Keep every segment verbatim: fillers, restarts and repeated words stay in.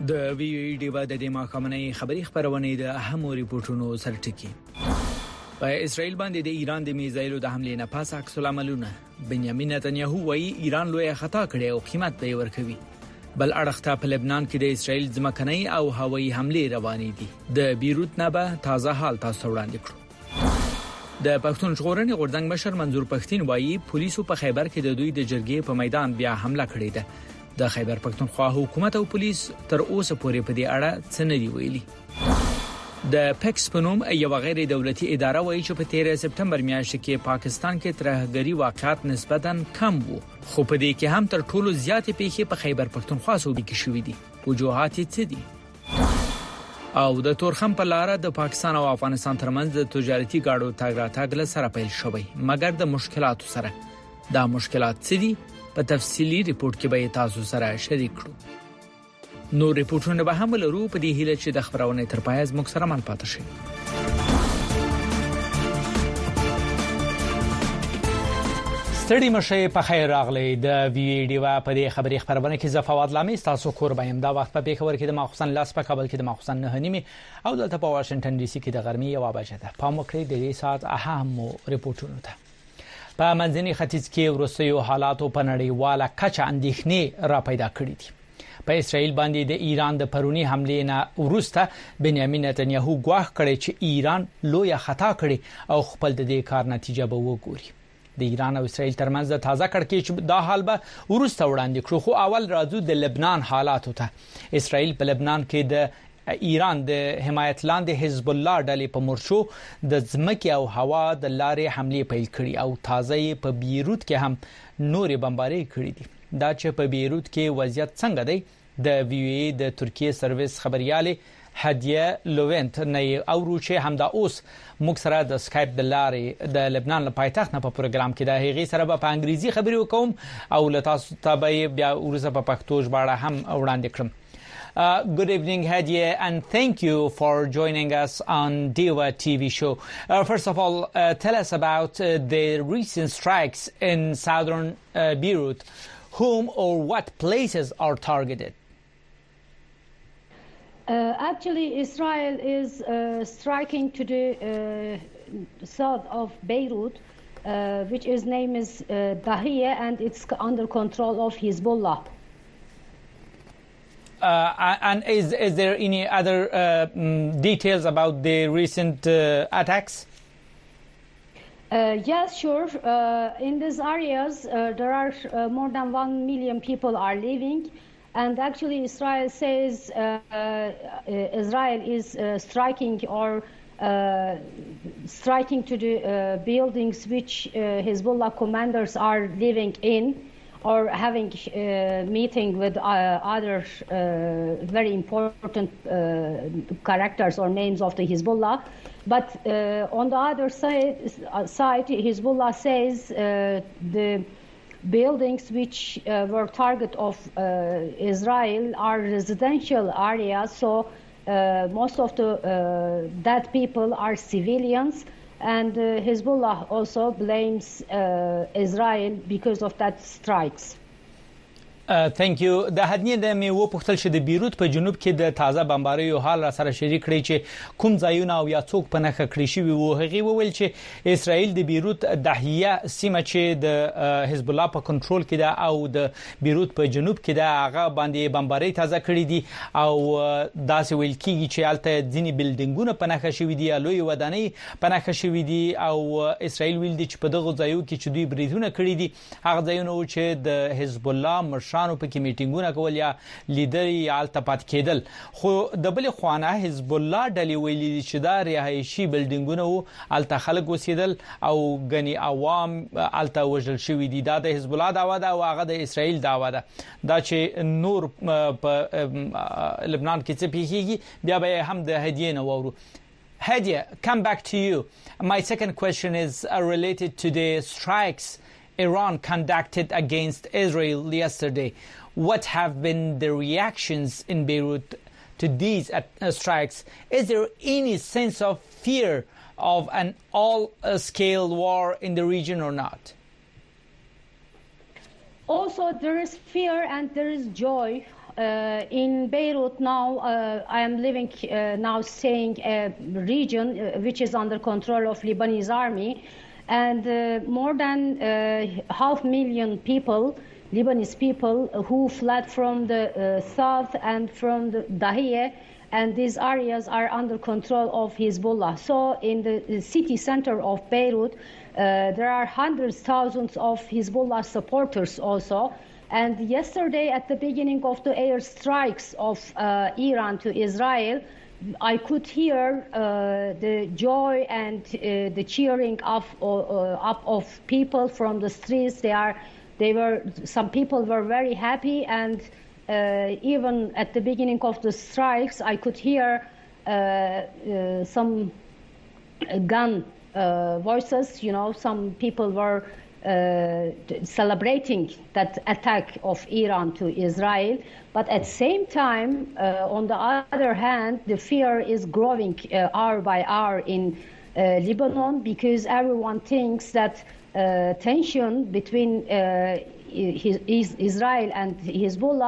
د وی وی ډیوا د دې ماخامنۍ خبري خبرونه د اهمو ریپورتونو سرټکی په اسرائیل باندې د ایران د میزایلو د حمله نه پس عکس العملونه بنیامین نتنیاهو وايي ایران لوی خطا کړی او قیمت به ورکوي بل اړخته په لبنان کې د اسرائیل ځمکنۍ او هوایي حمله روانې دي د بیروت نه به تازه حال تاسو وړاندې کړو د پښتون ژغورنې غورځنګ مشر منظور پښتين وايي پولیسو په خیبر کې د دوی د جرګې په میدان بیا حمله کړې ده د خیبر پښتونخوا حکومت او پولیس تر اوسه پورې په دې اړه څه نه دی ویلي د پکس په نوم یو غیر دولتي اداره وایي چې په تیرې سپتمبر میاشت کې پاکستان کې ترهګری واقعات نسبتاً کم وو خو په دې کې هم تر ټولو زیاتې پیښې په خیبر پښتونخوا صوبې کې شوې دي وجوهات یې څه دي او د تورخم په لار د پاکستان او افغانستان ترمنځ د تجارتي گاډو تاګ راتګ له سره پیل شوی مګر د مشکلاتو سره دا مشکلات څه دي په تفصیلی ریپورت کې به تاسو سره شریک کړو نو ریپورتونه به هم لرو په دې هیله چې د خبرونه تر پایه زموږ سره مل پاتې شي ستړي مشه په خیر راغلی د ویډیو په دې خبري خبرونه کې زفواد لامي تاسو کور بایم دا وخت په پیښور کې د ماخصن لاس په کابل کې د ماخصن نه نیمه او دلته په واشنگټن ډي سي کې د ګرمي یو بجه ده په مکرې د دې سات اهم ریپورتونه ده په منځني ختیځ کې وروستیو حالاتو په نړیواله کچه اندېښنې را پیدا کړې دي په اسرائیل باندې د ایران د پرونی حمله نه وروسته بنیامین نتنیاهو ګواښ کړی چې ایران لوی خطا کړي او خپل د دې کار نتیجه به وګوري د ایران او اسرائیل ترمنځ د تازه کړکېچ دا حال به وروسته وړاندې کړو خو اول راځو د لبنان حالاتو ته اسرائیل په لبنان کې د ایران د حمایت لاندې حزب الله ډلې په مورچو د ځمکې او هوا د لارې حمله پیل کړي او تازه په بیروت کې هم نورې بمبارۍ کړې دي دا چې په بیروت کې وضعیت څنګه دی د وی وی د ترکیه سرویس خبرياله هدیه لوونت نه او روچه همدا اوس موږ سره د اسکایپ د لارې د لبنان له پایتخت نه په پروګرام کې د هغې سره په انګریزي خبرې وکوم او له تاسو ته بیا ورسره په پښتو ژباړه هم وړاندې کړم Uh, good evening, Hadiya, and thank you for joining us on Dewa T V show. Uh, first of all, uh, tell us about uh, the recent strikes in southern uh, Beirut. Whom or what places are targeted? Uh, actually, Israel is uh, striking to the uh, south of Beirut, uh, which is name is uh, Dahiya, and it's under control of Hezbollah. Uh, and is is there any other uh, mm, details about the recent uh, attacks? Uh, yes, sure. Uh, in these areas, uh, there are uh, more than one million people are living, and actually, Israel says uh, uh, Israel is uh, striking or uh, striking to the uh, buildings which uh, Hezbollah commanders are living in, or having uh, meeting with uh, other uh, very important uh, characters or names of the Hezbollah. But uh, on the other side, side Hezbollah says uh, the buildings which uh, were target of uh, Israel are residential areas, so uh, most of the uh, dead people are civilians. And uh, Hezbollah also blames uh, Israel because of that strikes. ثانک یو د هدنې د میو پختل شه د بیروت په جنوب کې د تازه بمباریو حال را سره شریک کړي چې کوم ځایونه او یا څوک په نخښه کړی شي وو هغه وویل چې اسرائیل د بیروت دهیه سیمه چې د حزب الله په کنټرول کې ده او د بیروت په جنوب کې ده هغه باندې بمباری تازه کړی دي او داسې ویل کیږي چې الته ځینی بلډینګونه په نخښه شوی دي لوی ودانۍ په نخښه شوی دي او اسرائیل ویل دي چې په دغه ځایو کې چې دوی بریدونه کړی دي هغه ځایونه چې د حزب الله شانو په کې میټینګونه کول یا لیدري التپات کېدل خو د بل خوانه حزب الله ډلې ویلي چې دا رهایشي بلډینګونه او الته خلک وسیدل او غني عوام الته وژل شوی دي دا د حزب الله داوا ده او هغه د اسرائیل داوا ده دا چې نور په لبنان کې څه پیږي بیا به هم د هدیه نه وورو Hadia, come back to you. My second question is uh, related to the strikes Iran conducted against Israel yesterday. What have been the reactions in Beirut to these uh, strikes? Is there any sense of fear of an all-scale war in the region or not? Also, there is fear and there is joy uh, in Beirut now, uh, I am living uh, now, staying a region uh, which is under control of Lebanese army, and uh, more than uh, half million people, Lebanese people, who fled from the uh, south and from the Dahiyeh, and these areas are under control of Hezbollah. So in the city center of Beirut, uh, there are hundreds, thousands of Hezbollah supporters also. And yesterday, at the beginning of the airstrikes of uh, Iran to Israel, I could hear uh, the joy and uh, the cheering of, uh, up of people from the streets. They are, they were, some people were very happy, and uh, even at the beginning of the strikes, I could hear uh, uh, some gun uh, voices. You know, some people were Uh, celebrating that attack of Iran to Israel. But at the same time, uh, on the other hand, the fear is growing uh, hour by hour in uh, Lebanon, because everyone thinks that uh, tension between uh, his, his Israel and Hezbollah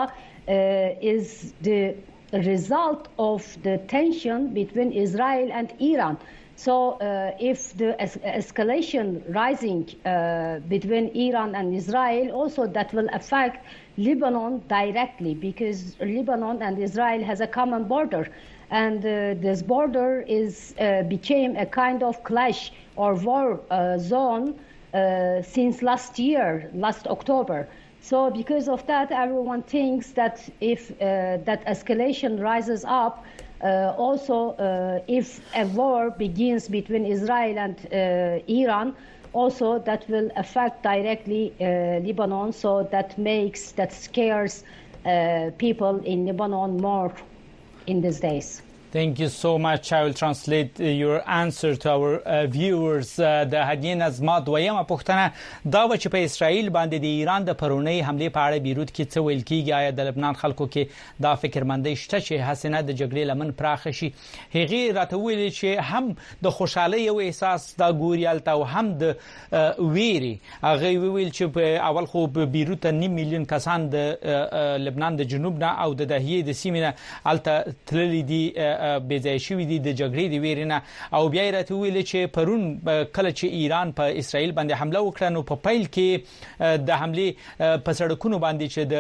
uh, is the result of the tension between Israel and Iran. So uh, if the es- escalation rising uh, between Iran and Israel, also that will affect Lebanon directly, because Lebanon and Israel has a common border, and uh, this border is uh, became a kind of clash or war uh, zone uh, since last year, last October. So because of that, everyone thinks that if uh, that escalation rises up, Uh, also, uh, if a war begins between Israel and uh, Iran, also that will affect directly uh, Lebanon. So that makes, that scares uh, people in Lebanon more in these days. Thank you so much. I will translate uh, your answer to our uh, viewers. Uh, د هدین از ما دویمه پوښتنه دا و چې په اسرائیل باندې د ایران د پرونی حمله په اړه بیروت کې څه ویل کیږي. آیا د لبنان خلکو کې دا فکرمندۍ شته چې حسنه د جګړې لمن پراخه شي؟ هغه راته ویل چې هم د خوشحالۍ او احساس دا ګوریالته او هم د ویری. هغه ویل چې په اول خو په بیروت نیم میلیون کسان د لبنان د جنوب نه او د دهیې د سیمې نه الته تللي دي، بېځای شوي دي د جګړې د ویرې نه. او بیا یې راته وویل چې پرون کله چې ایران په اسرائیل باندې حمله وکړه، نو په پیل کې د حملې په سړکونو باندې چې د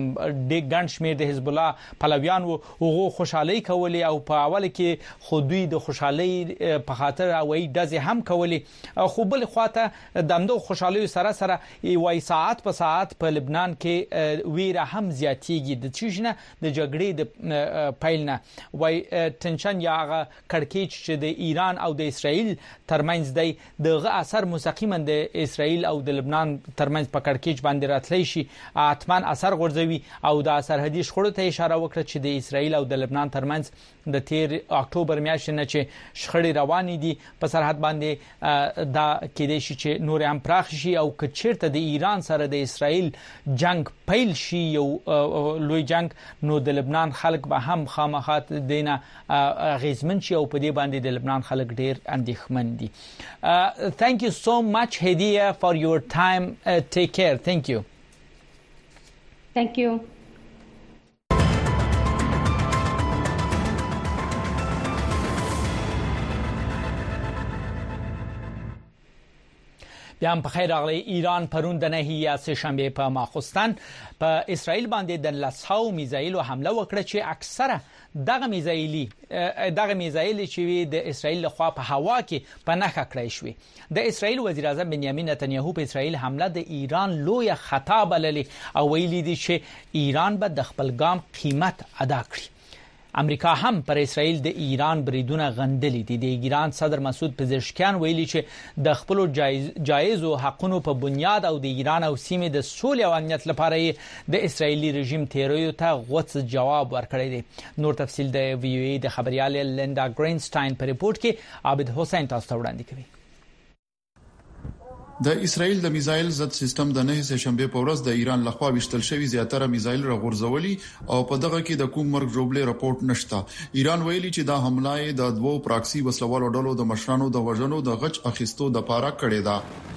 ډېر ګڼ شمېر د حزب الله پلویان وو، هغو خوشحالۍ کولې، او په اول کې خو دوی د خوشحالۍ په خاطر هوایي ډزې هم کولې. خو بل خواته د همدغو خوشحالیو سره سره وایي ساعت په ساعت په لبنان کې ویره هم زیاتېږي د څه شي نه، د جګړې د پیل نه. وایي تنشن یا هغه کړکېچ چې د ایران او د اسرائیل ترمنځ دی، دغه اثر مستقیما د اسرائیل او د لبنان ترمنځ په کړکېچ باندې راتلی شي، حتما اثر غورځوي. او د سرحدي شخړو ته اشاره وکړه چې د اسرائیل او د لبنان ترمنځ د تیر اکتوبر میاشتې نه چې شخړې روانې دي په سرحد باندې، دا کېدای شي چې نور هم پراخ شي، او که چیرته د ایران سره د اسرائیل جنگ پیل شي، یو لوی جنگ، نو د لبنان خلک به هم خامخا دینه غیزمن شي، او په دې باندې د لبنان خلک ډیر اندېښمن دي. Thank you so much, Hediya, for your time. Uh, take care. Thank you. Thank you. بیا هم په خیر راغلی. ایران پرون د نهیه سه شنبه په ماخوستن په اسرائیل باندې د لسهاو میزایلو حمله وکړه چې اکثره دغه میزایلی دغه میزایل چې د اسرائیل لخوا په هوا کې په نښه کړی شوی. د اسرائیل وزیر اعظم بنیامین نتنیاهو په اسرائیل حمله د ایران لوی خطا بللی، او ویلي دي چې ایران به د خپل ګام قیمت ادا کړي. امریکا هم پر اسرائیل د ایران بریدونه غندلي دي. د ایران صدر مسعود پزشکیان ویلي چې د خپل جایز جایزو حقونو په بنیاد او د ایران او سیمې د سولې او امنیت لپاره د اسرائیلي رژیم تیرویو ته غوڅ جواب ورکړی دی. نور تفصیل د وی او ای د خبريال لیندا گرینسټاین په ریپورت کې عابد حسین تاسو ته وړاندې کوي. د اسرائیل د میزایل ضد سیستم د نه سه شنبه په ورځ د ایران لخوا وشتل شوی زیاتره میزایل راغورځولي، او په دغه کې د کوم مرګ جوړبلې راپورټ نشته. ایران ویلي چې دا حمله د دوو پراکسی وسلوالو ډلو د مشرانو د وژنو د غچ اخیستو د پاره کړې ده.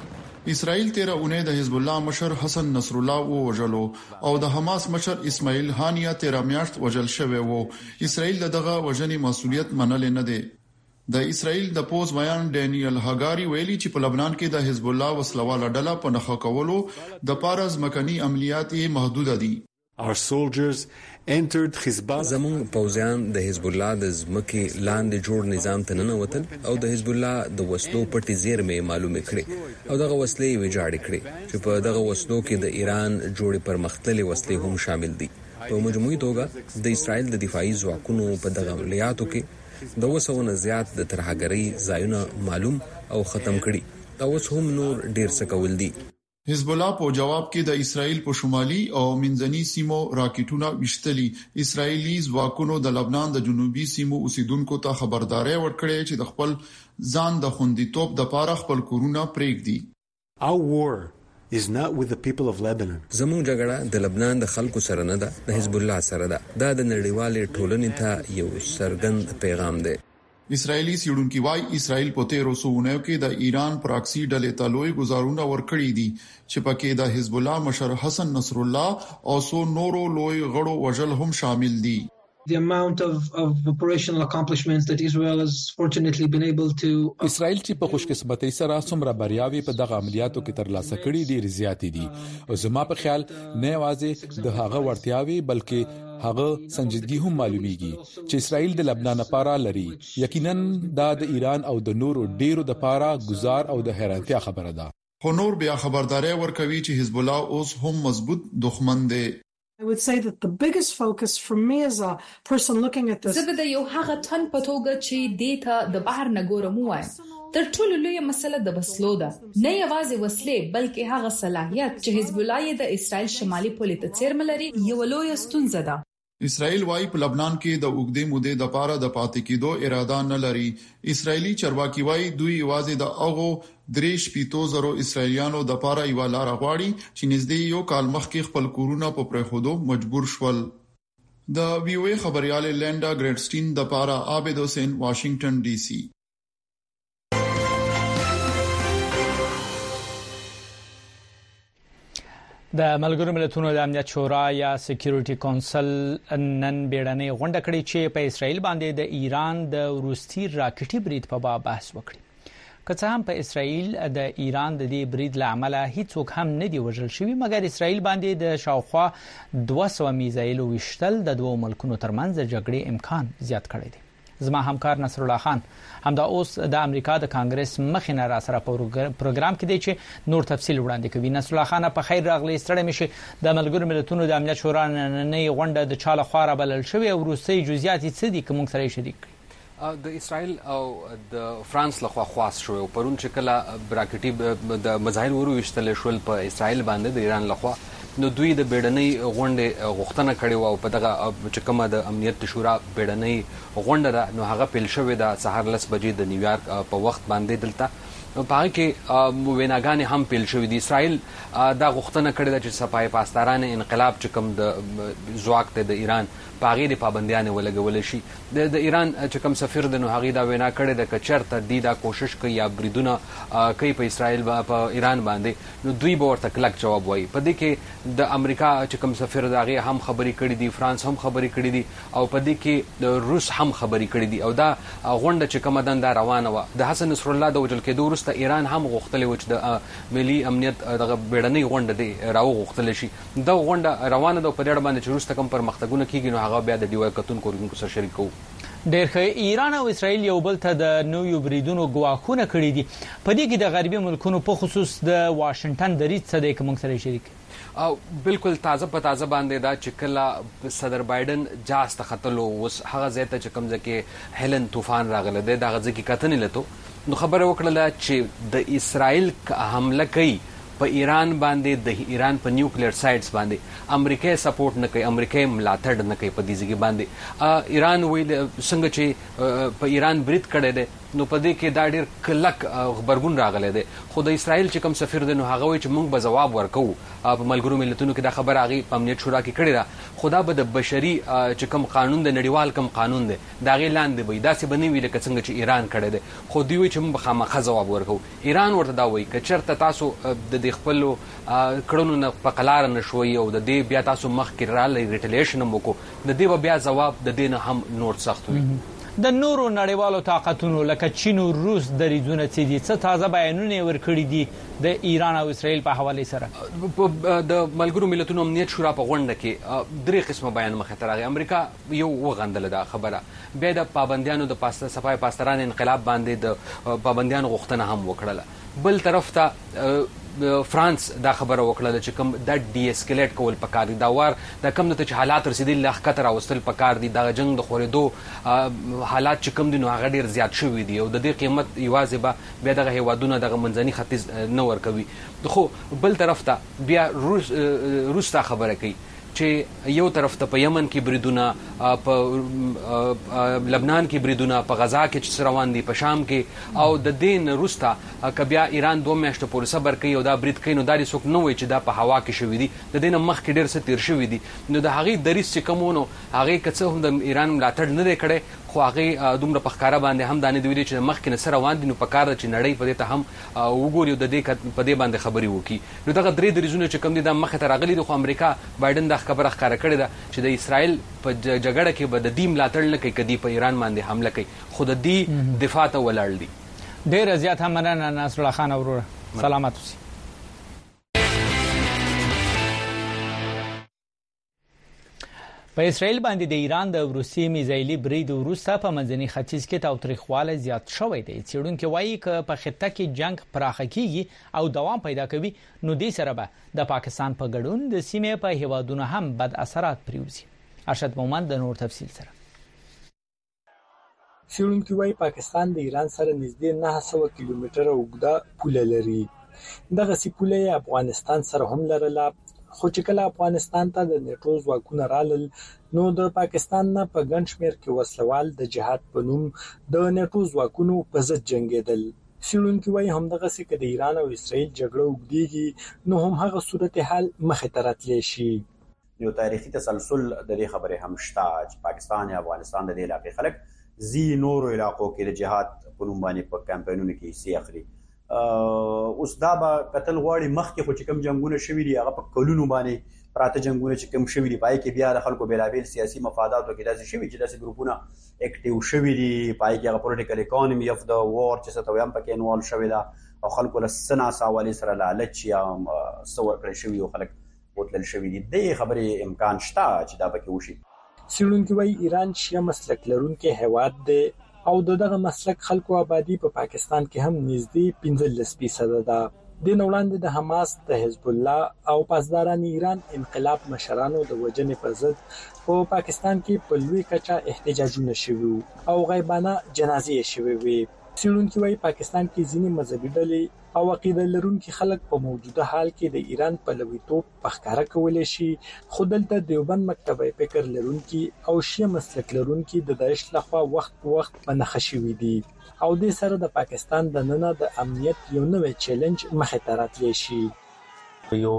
اسرائیل تیر اونۍ د حزب الله مشر حسن نصر الله ووجلو او د حماس مشر اسماعیل هانیه تیر میاشت وجل شوی وو. اسرائیل دغه وجنې مسولیت منل نه دی. د اسرائیل د پوز بیان ډینیل هاګاری ویلي چې په لبنان کې د حزب الله وسلواله ډله په نخښه کولو د پارز مکنی عملیات محدود دي. Our soldiers entered Hezbollah. زمون پوځیان د حزب الله د ځمکې لاندې جوړ نظام ته ننوتل او د حزب الله د وسلو پټي زیرمې معلومه کړې او دغه وسلې ویجاړې کړې چې په دغه وسلو کې د ایران جوړې پرمختللي وسلې هم شامل دي. په مجموعي توګه د اسرائیل د دفاعي ځواکونو په دغه عملیاتو کې د وسونه زیات د ترهګرۍ ځایونه معلوم او ختم کړي او اوس هم نور ډیر څه کول دي. حزب الله په جواب کې د اسرائیل په شمالي او منځني سیمو راکټونه وشتلي. اسرائیلي ځواکونو د لبنان د جنوبي سیمو اوسیدونکو ته خبرداري ورکړې چې د خپل ځان د خوندیتوب د پاره خپل کورونه پرېږدي. Our war is not with the people of Lebanon. زموږ جګړه د لبنان د خلکو سره نه ده، د حزب الله سره ده. دا د نړیوالې ټولنې ته یو څرګند پیغام دی. اسرائیلی سیډونکو وايي اسرائیل په تیرو سوونو کې د ایران پراکسی ډلې ته لوی گزارونه ورکړي دي چې پکې د حزب الله مشر حسن نصر الله او سو نورو لوی غړو وجل هم شامل دي. The amount of, of operational accomplishments that Israel has fortunately been able to اسرائیل چې په خوشقسمتۍ سره څومره بریاوي په دغه عملیاتو کې ترلاسه کړي دي ریاضیاتي دي او زما په خیال نه یوازې د هغه ورتیاوي بلکې هغه سنجیدګي هم معلومیږي چې اسرائیل د لبنان لپاره لري. یقینا دا د ایران او د نورو ډیرو د لپاره گزار او د حیرانتیا خبره ده. هنور بیا خبرداري ورکوي چې حزب الله اوس هم مضبوط دښمن دی. I would say that the biggest focus for me as a person looking at this زبده یو هغه تن په توګه چې دیتا د بهر نګورم وایم تر ټولو لوی مسله د وسلو ده، نه یوازې وسلې بلکې هغه صلاحیت چې حزب الله د اسرائیل شمالي پولې ته څیرمه لري یو لوی ستونزه ده. اسرائیل وايي په لبنان کې د اوګدې مودې د پاره د پاتې کېدو اراده نه لري. اسرائیلي چرواکي وايي دوی یوازې د هغه دریش پیتو زرو اسرائیلیانو د پاره یو لار غواړي چې نږدې یو کال مخکې خپل کورونه په پرېښودو مجبور شول. د وی او ای خبريال لینډا ګریډسټین د پاره عابد حسین واشنگټن ډي سي. د ملګرو ملتونو د امنیت شورا یا سکیورټي کونسل نن بیړنۍ غونډه کړې چې په اسرائیل باندې د ایران د وروستي راکټي برید په باب بحث وکړي. که څه هم په اسرائیل د ایران د دې برید لامل هیڅوک هم نه دی وژل شوی، مګر اسرائیل باندې د شاوخوا دوه سوه میزایل وشتل د دوه ملکونو ترمنځ جګړې امکان زیات کړی دی. زما همکار نصر الله خان همدا اوس د امریکا د کانګرس مخینه را سره پروګرام کې دی چې نور تفصیل وړاندې کوي. نصر الله خان په خیر راغلی. ستړی مشه د ملګرو ملتونو د امنیت شورا نننۍ غونډه د چاله خوا را بلل شوې او روسي جزئیات څه دي کوم سره شریک د اسرائیل او د فرانس لخوا خاص شو او پرون چې کله براکټي د مظاهر وروشتل شول په اسرائیل باندې د ایران لخوا نو دوی د بیړنۍ غونډې غوښتنه کړې و او په دغه چې کومه د امنیت شورا بیړنۍ غونډه ده نو هغه پیل شوې ده سهار لس بجې د نیویارک په وخت باندې دلته په هغه کې ویناګانې هم پیل شوې دي. اسرائیل دا غوښتنه کړې ده چې سپاه پاسداران انقلاب چې کوم د ځواک د ایران په هغې د پابندیانې ولګولی شي. د ایران چې کوم سفیر د نو هغې دا وینا کړې ده که چېرته دوی دا کوشش کوي یا بریدونه کوي په اسرائیل په ایران باندې نو دوی به ورته کلک جواب وایي. په دې کې د امریکا چې کوم سفیر د هغې هم خبرې کړې دي، فرانس هم خبرې کړې دي او په دې کې د روس هم خبرې کړې دي او دا غونډه چې کومه دنده روانه وه د حسن نصر الله د وژل کېدو وروسته ایران هم غوښتلی و چې د ملي امنیت دغه بیړنۍ غونډه دی راوغوښتلی شي. دا غونډه روانه ده او په دې اړه باندې چې وروسته کوم پرمختګونه کېږي نو هغه بیا د ډي واي کتونکو ورکوونکو سره شریک کوو. ډېر ښه. ایران او اسرائیل یو بل ته د نویو بریدونو ګواښونه کړي دي. په دې کې د غربي ملکونو په خصوص د واشنگټن دریځ څه دی که موږ سره شریک او بالکل تازه په تازه باندې دا چې کله صدر بایدن جاز ته ختلو اوس هغه ځای ته چې کوم ځای کې هیلن طوفان راغلی دی دغه ځای کې کتنې لته نو خبره وکړله چې د اسرائیل حمله کوي په ایران باندې د ایران په نیوکلیر سایټس باندې امریکا سپورټ نه کوي، امریکا ملاتړ نه کوي په دې ځای باندې. ایران ویل څنګه چې په ایران برید کړی دی نو په دې کې دا ډېر کلک خبرګون راغلی دی. خو د اسرائیل چې کوم سفیر دی نو هغه وایي چې موږ به ځواب ورکوو. په ملګرو ملتونو کې دا خبره هغې په امنیت شورا کې کړې ده، خو دا به د بشري چې کوم قانون دی، نړیوال کوم قانون دی، د هغې لاندې به وي. داسې به نه وي لکه څنګه چې ایران کړی دی. خو دوی وایي چې موږ به خامخا ځواب ورکوو. ایران ورته دا وایي که چېرته تاسو د دې خپلو کړنو نه په قلاره نه شوئ او د دې بیا تاسو مخکې رالی ریټلیشن هم وکړو، د دې به بیا ځواب د دې نه هم نور سخت وي. د نورو نړیوالو طاقتونو لکه چین او روس دریځونه څه دي؟ څه تازه بیانونه ورکړي دي د ایران او اسرائیل په حواله سره؟ د ملګرو ملتونو امنیت شورا په غونډه کې درې قسمه بیان مخې ته راغی. امریکا یو وغندله دا خبره، بیا د پابندیانو د صفای پاسداران انقلاب باندې د پابندیانو غوښتنه هم وکړله. بل طرف ته فرانس دا خبره وکړه چې کوم دا ډي اسکلیټ کول پکار دي، دا وار دا کوم ته چې حالات رسیدلي له ښکته راوستل پکار دي، دا جنگ د خورېدو حالات چې کوم دي نو هغه ډېر زیات شوي دي او د دې قیمت یوازې به بیا دغه هیوادونه دغه منځني ختیځ نه ورکوي. خو بل طرف ته بیا روس روس دا خبره کوي چې یو طرف ته په یمن کې بریدونه، په لبنان کې بریدونه، په غزا کې چې روان دي، په شام کې، او د دې نه وروسته که بیا ایران دوه میاشتې پورې صبر کوي او دا برید کوي نو دا دې څوک نه وایي چې دا په هوا کې شوي دي، د دې نه مخکې ډېر څه تېر شوي دي. نو د هغې دریځ چې کوم و نو هغې که څه هم د ایران ملاتړ نه دی کړی، خو هغې دومره په ښکاره باندې هم دا نه دي ویلي چې مخکې نه څه روان دي، نو پکار ده چې نړۍ په دې ته هم وګوري او د دې په دې باندې خبرې وکړي. نو دغه درې دریځونه چې کوم دي دا مخې ته راغلي دي، خو امریکا بایډن دا خبره ښکاره کړې ده چې د اسرائیل په جګړه کې به د دې ملاتړ نه کوي که دوی په ایران باندې حمله کوي، خو د دې دفاع ته ولاړ دي. ډېره زیاته مننه نصرالله خان وروره، سلامت اوسئ. په اسرائیل باندې د ایران د روسي میزایلي برید وروسته په منځني ختیځ کې تاوتریخوالی زیات شوی دی. څېړونکي وایي که په خطه کې جنگ پراخه کیږي او دوام پیدا کوي نو دې سره به د پاکستان په ګډون د سیمې په هیوادونو هم بد اثرات پریوزي. ارشد مومند د نور تفصیل سره. څېړونکي وایي پاکستان د ایران سره نږدې نهه سوه کیلومتره اوږده پوله لري. دغسې پوله یې افغانستان سره هم لرله، خو چې کله افغانستان ته د نیټو ځواکونه رالل نو د پاکستان نه په ګڼ شمېر کې وسلوال د جهاد په نوم د نیټو ځواکونو په ضد جنګېدل. څېړونکي وایي همدغسې که د ایران او اسرائیل جګړه اوږدېږي نو هم هغه صورتحال مخې ته راتلی شي. یو تاریخي تسلسل د دې خبرې هم شته چې پاکستان یا افغانستان د دې علاقې خلک ځي نورو علاقو کې د جهاد په نوم باندې په کمپاینونو کې حصې اخلي. اوس دا به کتل غواړي مخکې خو چې کوم جنګونه شوي دي هغه په کلونو باندې پراته جنګونه چې کوم شوي دي پای کې بیا د خلکو بېلابېل سیاسي مفاداتو کې داسې شوي چې داسې ګروپونه اکټیو شوي دي، پای کې هغه پولیټیکل اکانومي اف د وار چې څه ته وایي هم پکې انوالو شوې ده او خلکو له څه ناڅه حوالې سره لالچ یا څه ورکړی شوي او خلک بوتلل شوي دي. دې خبرې امکان شته چې دا پکې وشي. څېړونکي وایي ایران شیعه مسلک لرونکی هیواد دی او دغه مسلک خلکو آبادی په پاکستان کې هم نږدې پنځلس فیصده ده. د نو وړاندې د حماس، د حزب الله او پاسداران ایران انقلاب مشرانو د وژنې په ضد په پاکستان کې په لوی کچه احتجاجونه شوي او غیبانه جنازې شوي وي. څېړونکي وایي پاکستان کې ځینې مذهبي ډلې او عقیده لرونکي خلک په موجوده حال کې د ایران پلویتوب په ښکاره کولی شي، خو دلته دیوبند مکتبه فکر لرونکي او شیعه مسلک لرونکي د داعش لخوا وخت په وخت په نښه شوي دي او دې سره د پاکستان دننه د امنیت یو نوی چیلنج مخې ته راتلی شي. یو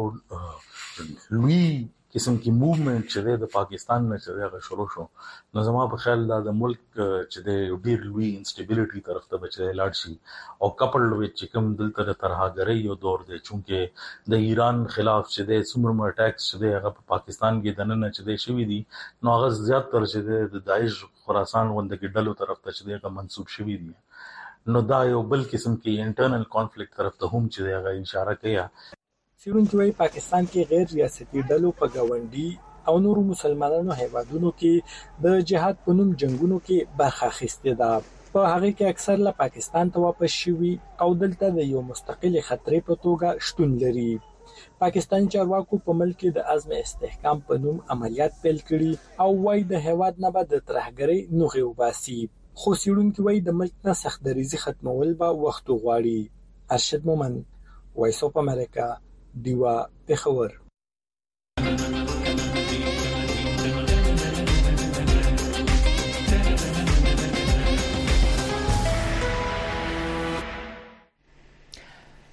لوی قسم کې موومنت چې د پاکستان نه چې هغه شروع شو نو زما په خیال دا د ملک چې د ډیر لوی انسټیبিলিټي طرف ته بچی لاړ شي او کپل وچ چې کوم دلته د ترهګرۍ یو دور دی چونکه د ایران خلاف چې د څومره اٹیکس چې د هغه په پاکستان کې دننه چې د شوی دي نو هغه زیات تر چې د داعش خراسان غونډه ډلو طرف ته چې دغه منسوب شوی دي نو دا یو بل قسم کې انټرنل کانفلیکټ طرف ته هم چې هغه اشاره کوي. څېړونکي وایي پاکستان کې غیر ریاستي ډلو په ګاونډي او نورو مسلمانانو هیوادونو کې د جهاد په نوم جنګونو کې برخه اخیستې ده. په هغه کې اکثر له پاکستان ته واپس شوي او دلته د یو مستقلې خطرې په توګه شتون لري. پاکستان چارواکو په ملک کې د عزم استحکام په نوم عملیات پیل کړي او وایي د هیواد نه به د ترهګرۍ نوغې وباسي، خو څېړونکي وایي د ملک نه سخت دریځي ختمول به وخت وغواړي. ارشد مومند، وایس اف امریکا، دیوا پېښور.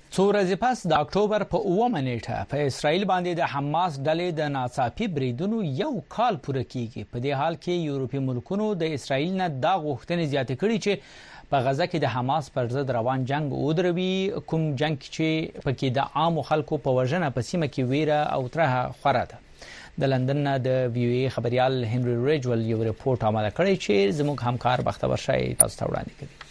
څو ورځې پس د اکتوبر په اوومه نیټه په اسرائیل باندې د حماس ډلې د ناڅاپي بریدونو یو کال پوره کیږي. په دې حال کې یورپي ملکونو د اسرائیل نه دا غوښتنې زیاتې کړې چې په غزه کې د حماس پر ضد روان جنگ ودروي، کوم جنگ چې پکې د عام خلکو په وژنه په سیمه کې ویره او ترهه خوره ده. د لندن نه د وی او ای خبريال هنري ریجول یو ریپورت آماده کړی چې زموږ همکار بختور شای تاسو ته وړاندې کړي.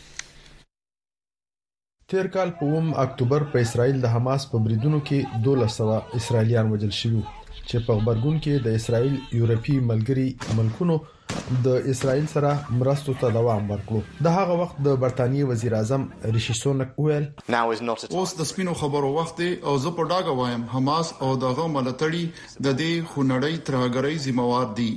تیر کال په اووم اکتوبر په اسرائیل د حماس په بریدونو کې دولس سوه اسرائیلیان وژل شوي چې په خبرګون کې د اسرائیل یورپی ملګري ملکونو د اسرائیل سره مرستو ته دوام ورکړو. د هغه وخت د برتانیې وزیر اعظم ریشي سونک ویل اوس د سپینو خبرو وخت او زه په ډاګه وایم حماس او دغه ملتړي د دې خونړۍ ترهګرۍ ذمہوار دي.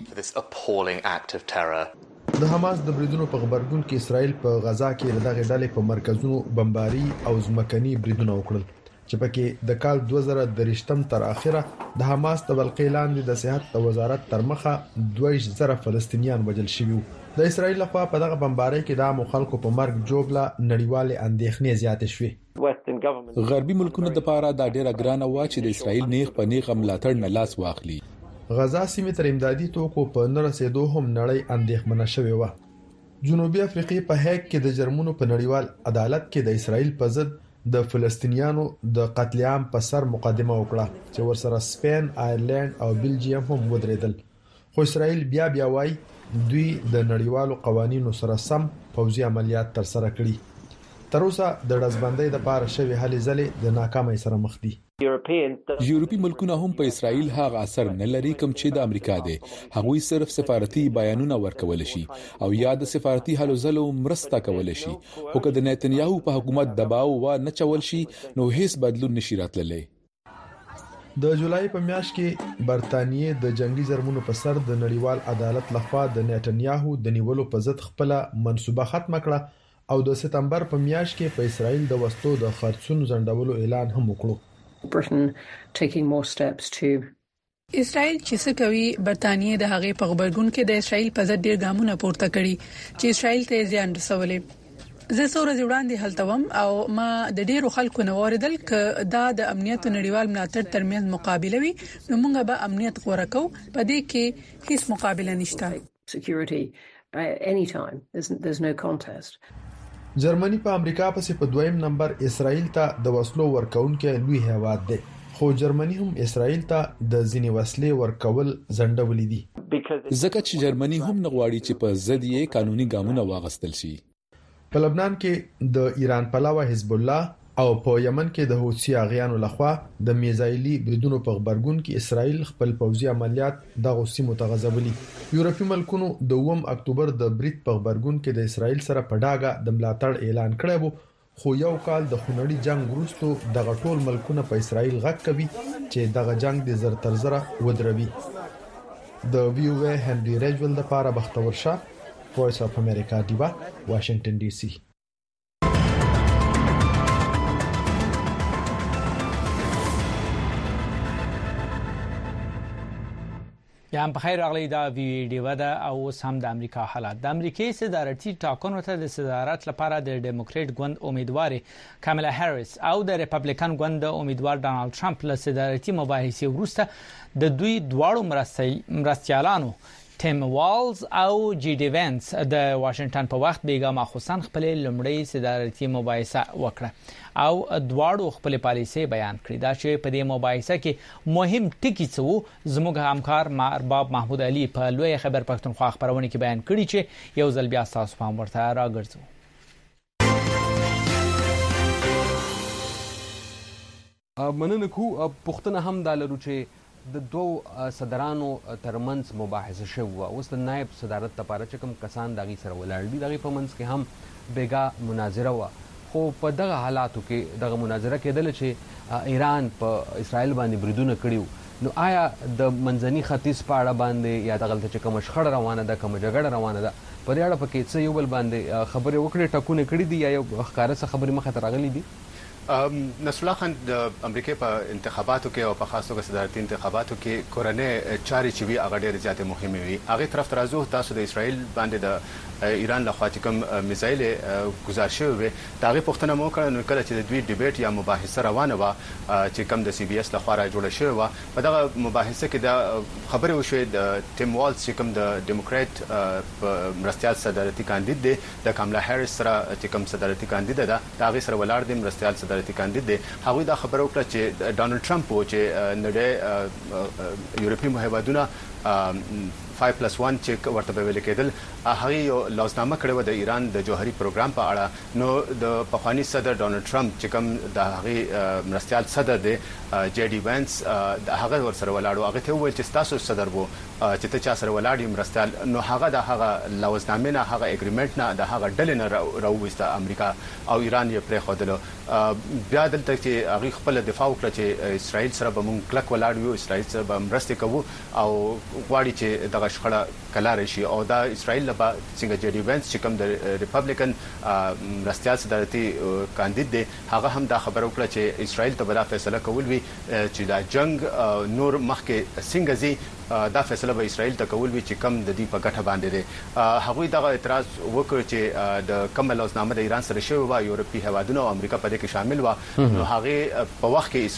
د حماس د بریدونو په خبرګون کې اسرائیل په غزا کې دغه ډلې په مرکزونو بمباري او ځمکني بریدونه وکړل چې پکې د کال دوه زره درې تر اخره د حماس د بلقې لاندې د صحت وزارت تر مخه دوه زره فلسطینیان وژل شوي. د اسرائیل لخوا په دغه بمبارۍ کې د عام خلکو په مرګ جوړه نړیوالې اندېښنې زیاتې شوې. غربي ملکونو د پاره دا ډیره ګرانه و چې د اسرائیل نیغ په نیغ ملاتړ نه لاس واخلي. غزا سیمې تر امدادي توکو په نه رسیدو هم نړۍ اندېښمنه شوې و. جنوبي افریقې په هیګ کې د جرمونو په نړیوال عدالت کې د اسرائیل په ضد د فلسطینیانو د قتل عام په سر مقدمه وکړه چې ورسره سپین، آیرلند او بلجیم هم ودرېدل. خو اسرائیل بیا بیا وايي دوی د نړیوالو قوانینو سره سم پوځي عملیات تر سره کړي. تر اوسه د رزبندۍ د پاره شوی هلې ځلې د ناکامۍ سره مخ دي. یورپی ملکونه هم په اسرائیل هغه اثر نه لري کوم چې د امریکا دی. هغوی صرف سفارتي بیانونه ورکول شي او یا د سفارتي هلو ځلو مرسته کول شي. خو که د نتنیاهو په حکومت دباو و نه چول شي نو هیڅ بدلون نشي راتللی. د جولای په میاشت کې برتانیې د جنگي جرمونو په سر د نړیوال عدالت لخوا د نتنیاهو د نیولو په ضد خپل منصوبه ختم کړه او د سپتمبر په میاشت کې په اسرائیل د وسلو د خرڅونو ځنډولو اعلان هم وکړو. Britain taking more steps to اسرائیل چې څه کوي برتانیې د هغې په خبرګون کې د اسرائیل په ضد ډیر ګامونه پورته کړي چې اسرائیل ته زیان رسولې. زه څوره وړاندې هلتوم او ما د ډیرو خلکو نو اوریدل ک دا د امنیت نړیوال ملاتړ ترمنځ مقابله وي نو موږ به امنیت غوړه کوو. په دې کې هیڅ مقابله نشته. security anytime there's there's no contest. جرمني په امریکا پسې په دویم نمبر اسرائیل ته د وسلو ورکونکو لوی هیواد دی. خو جرمني هم اسرائیل ته د ځینې وسلې ورکول ځنډولې دي. ځکه چې جرمني هم نغواړي چې په ضد یې قانوني ګامونه واغستل شي. په لبنان کې د ایران پلاوه حزب الله او په یمن کې د حوثي اغیانو لخوا د میزایلی بریدونو په خبرګون کې اسرائیل خپل پوځي عملیات د غوسی متغذبلی. یورپی ملکونو د اووم اکتوبر د برید په خبرګون کې د اسرائیل سره په ډاګه د ملاتړ اعلان کړی وو. خو یو کال د خونړي جنگ وروسته د غټول ملکونه په اسرائیل غږ کوي چې دغه جنگ د زر تر زره ودروي. د وی او ای هنري ریجول د پاره بختور شاه، وایس اف امریکا دیوا، واشنگټن ډي سي. یا هم بخیر راغلی دا ویډیو ده او اوس هم د امریکا حالات. د امریکای صدارتي ټاکنو ته د صدارت لپاره د ډیموکریټ ګوند امیدوار کاملا هریس او د ریپبلیکن ګوند امیدوار ډانلډ ټرمپ له صدارتي مباحثې وروسته د دوی دواړو مرستیالانو ټیم والز او جی ډي وینس د واشنگټن په وخت بیګا ماخوسن خپل لمړی صدارتي مباحثه وکړه او دواړو خپل پالیسي بیان کړې. دا چې په دې مباحثه کې مهم ټکي څه زموږ همکار ارباب محمود علي په لوی خبر پښتونخوا خبرونه کې بیان کړي چې یو ځل بیا تاسو په ورته راګرځو. مننه کو پښتنه هم د لرو چې د دوه صدرانو ترمنځ مباحثه شوه. اوس د نائب صدارت لپاره چې کوم کسان دغه سره ولاړ دي دغه په منځ کې هم بیګا مناظره و. خو په دغه حالاتو کې دغه مناظره کېدل چې ایران په اسرائیل باندې بریدونه کړیو نو آیا د منځني ختیځ په اړه باندې یا دغه چې کوم شخړه روانه ده کوم جګړه روانه ده په دې اړه پکې څه یو بل باندې خبرې وکړې ټکونه کړې دي یا یو ښکاره څه خبرې مخه ته راغلي دي؟ نصر الله خان د امریکا په انتخاباتو کې او په خاص توګه صدارتي انتخاباتو کې کورنۍ چاري چې وی هغه ډېر زیاتې مهمه وي. هغه طرف ته راځو تاسو د اسرائیل باندې د ایران له خوا چې کوم میزایل گزار شوی وي دا غي پښتنه مو کړه نو کله چې د دوی ډیبیټ یا مباحثه روانه و چې کوم د سی بي اس له خوا را جوړه شوی و په دغه مباحثه کې دا خبره وشوه د ټیم والز چې کوم د ډیموکرات مرستيال صدارتي کاندید دی د کاملا هریس سره چې کوم صدارتي کاندید ده دا غي سره ولار د مرستيال صدارتي کاندید دی هغه دا خبره وکړه چې ډونالد ټرمپ او چې نړۍ یورپی هیوادونه five plus one چې ورته ویل کېدل هغه یو لوزنامه کړو د ایران د جوهري پروګرام په اړه نو د پخوانی صدر ډونالد ټرمپ چې کوم د هغه مرستيال صدر دی جی ډي وینس د هغه ور سره ولاړو هغه ته ویل چې تاسو صدر وو چې ته چا سره ولاړی مرستيال نو هغه د هغه لوزنامه نه هغه اګریمنت نه د هغه ډلې نه راووسته امریکا او ایران یې پرې خودلو بیا دلته چې هغه خپل دفاع وکړه چې اسرائیل سره به مونږ کلک ولاړو اسرائیل سره به مرسته کوو او غواړي چې دغه شخړه کلار شي او دا اسرائیل له څنګه جی ډي وینس چې کوم د ریپبلیکن مرستيال صدارتي کاندید دی هغه هم دا خبره وکړه چې اسرائیل ته به فیصله کول وي چې دا جنگ نور مخکې څنګه زی دا فیصله به اسرائیل ته کول وی چې کم د دې په ګټه باندې دی هغه دغه اعتراض وکړ چې د کم لوزنامه د ایران سره شوی و یورپی هیوادونه او امریکا په دې کې شامل و نو هغه په وخت کې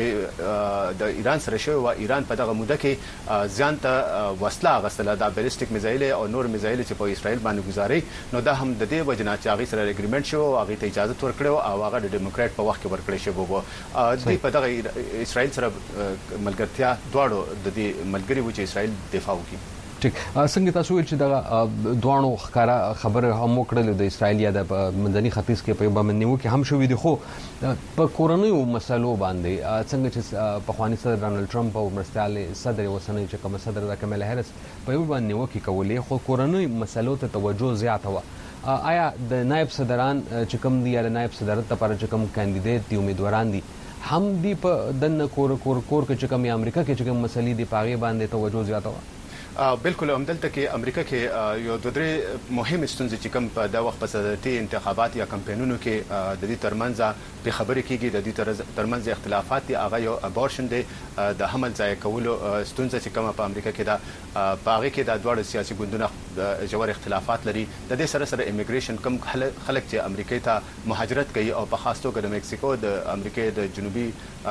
اسرائیل د ایران سره شوی و ایران په دغه موده کې ځان ته وسله غسله د بیلستیک میزایل او نور میزایل چې په اسرائیل باندې گزاري نو دا هم د دې وجنه چې هغه سره اګریمنت شو او هغه ته اجازه ورکړو او هغه د ډیموکرات په وخت کې ورکړی شو وو د په دغه اسرائیل سره ملګرتیا دواړو د دې ملګری و چې اسرائیل دفاع وکړي. ټیک څنګه تاسو ویل چې دا دوانو ښکارا خبره هم وکړل د اسرائیل یا د منځني ختیځ کې په باندې کې هم شوې دي خو په کورونیو مسلو باندې څنګه چې په خواني صدر ډونالد ټرمپ او مرستيال صدر وسنۍ چې کوم صدر د کاملا هریس په یو باندې وکي کولې خو کورونی مسلو ته توجه زیاته و آیا د نائب صدران چې کوم دي یا نائب صدرت لپاره چې کوم کاندیدټ دي امیدواران دي هم دی په دنه کور کور کور کې چې کوم امریکا کې چې کوم مسلې دي پاغي باندې توجه زیاته و بالکل همدلته کې امریکا کې یو د درې مهم ستونزې چې کوم په د وخت په صدارتي انتخابات یا کمپاینونو کې د دې ترمنځ په خبرې کېږي د دې ترمنځ اختلافات دي هغه یو ابورشن دی د حمل ځای کولو ستونزې چې کوم په امریکا کې دا باغې کې د دوړ سیاسي ګوندونو جوړ اختلافات لري د دې سره سره امیګریشن کم خلک چې امریکا ته مهاجرت کوي او په خاص توګه د میکسیکو د امریکا د جنوبي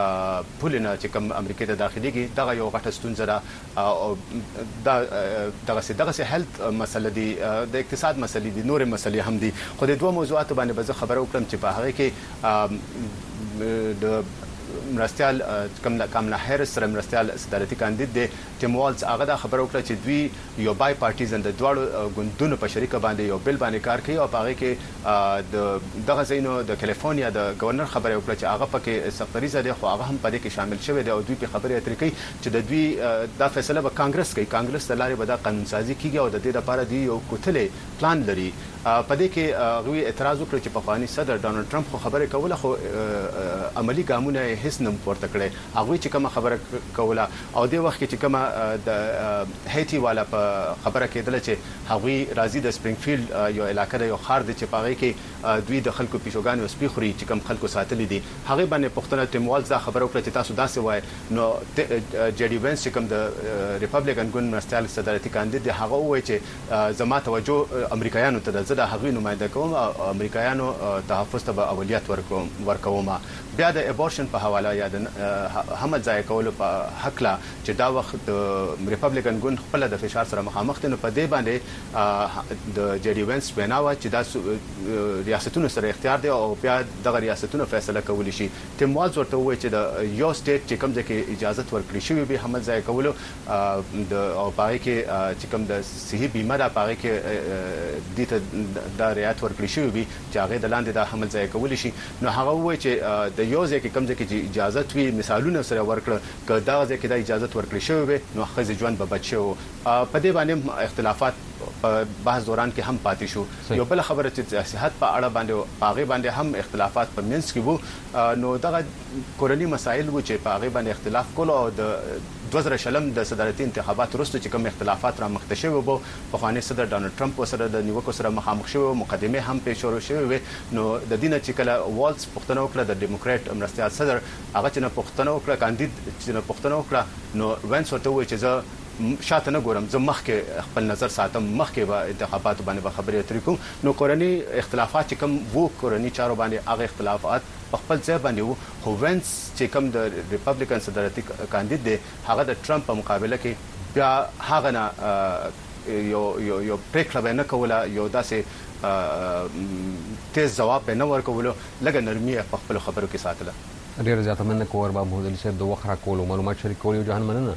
پولینه چې کوم امریکا ته داخليږي دغه یو غټه ستونزه ده او دا دغه څه دغه څه هیلث مسله دي د اقتصاد مسلې دي نور مسلې هم دي خو د دوه موضوعاتو باندې به زه خبره وکړم چې په هغه کې د مرستيال کملا کاملا هریس سره مرستيال صدارتي کاندید دی ټیم والز هغه دا خبره وکړه چې دوی یو بای پارټیزن د دواړو ګوندونو په شریکه باندې یو بل باندې کار کوي او هغه کې د دغه زینو د کالیفورنیا د گورنر خبره وکړه چې هغه پکې سفریزه دی خو هغه هم په دې کې شامل شوی دی او دوی په خبره اترې کوي چې د دوی دا فیصله به کانګرس کوي کانګرس د لارې به دا قانون سازي کوي او د دې لپاره دی یو کوتله پلان لري په دې کې غوي اعتراض وکړ چې په خواني صدر ډونالد ټرمپ خو خبره کوله خو عملی ګامونه هیڅ نه پورته کړي هغه چې کوم خبره کوله او د وخت چې کوم د هیتی والا په خبره کېدل چې هغه راځي د سپرینګفیلډ یو علاقې د یو خار د چپاغي کې دوی د خلکو پیشوګان او سپیخوري چې کوم خلکو ساتلې دي هغه باندې پښتنه ټیم والز دا خبره وکړه چې تاسو داسې وای نو جی ډي وینس چې کوم د ریپبلیکن ګوند مرستيال صدارتي کاندید دی هغه وایي چې زما توجه امریکایانو ته زه د هغوی نماینده کوم امریکایانو تحفظ ته اولویت ورکوم ورکوم بیا د ابورشن په حواله یا د حمل ځای کولو په حق لا چې دا وخت د ریپبلیکن ګوند خپل د فشار سره مخامخ دي نو په دې باندې د جی ډي وینس بناوه چې دا ریاستونو سره اختیار دی او بیا د ریاستونو فیصله کولی شي ټیم والز ورته وایي چې د یو سټیټ چې کوم ځکه اجازه ورکړي شوی به حمل ځای کولو د او پای کې چې کوم د صحي بیمه دا پای کې د د ریاست ورکړي شوی وي چې هغه د لاندې د حمل ځای کولی شي نو هغه وایي چې د یو ځکه کوم ځکه چې اجازه وي مثالونه سره ورکړه که دا ځکه د اجازه ورکړي شوی وي نو خزي ژوند به بچو په دې باندې اختلافات په بحث دوران کې هم پاتې شو یو بل خبره چې صحت په اړه باندې پاغه باندې هم اختلافات په منځ کې وو نو دغه کورنی مسایل و چې پاغه باندې اختلاف کول او د دوه زره شلم د صدارتي انتخابات وروسته چې کوم اختلافات را مخته شوي وو پخوانی صدر ډانلډ ټرمپ سره د نیوکو سره مخامخ شوی مقدمه هم پیښ شروع شوی نو د دینه چې کله والز پښتنو کړه د ډیموکرات مرستيال صدر هغه چې نه پښتنو کړه کاندید چې نه پښتنو کړه نو وینس ورته وایي چې زه شاته نه ګورم زه مخکې خپل نظر ساتم مخکې به انتخابات باندې به خبرې اترې کوم نو کورني اختلافات چې کوم وو کورني چارو باندې هغه اختلافات خپل ځای باندې وو خو وینس چې کوم د ریپبلیکن صدارتي کاندید دی هغه د ټرمپ په مقابله کې بیا هغه نه یو یو یو پریکړه نه کوله یو داسې تیز جواب نه ورکولو لګ نرمي په خپل خبرو کې ساتله ډیر زیاته مننه کور باب محمد علي صاحب د وخت راکولو معلومات شریکول یو جهان مننه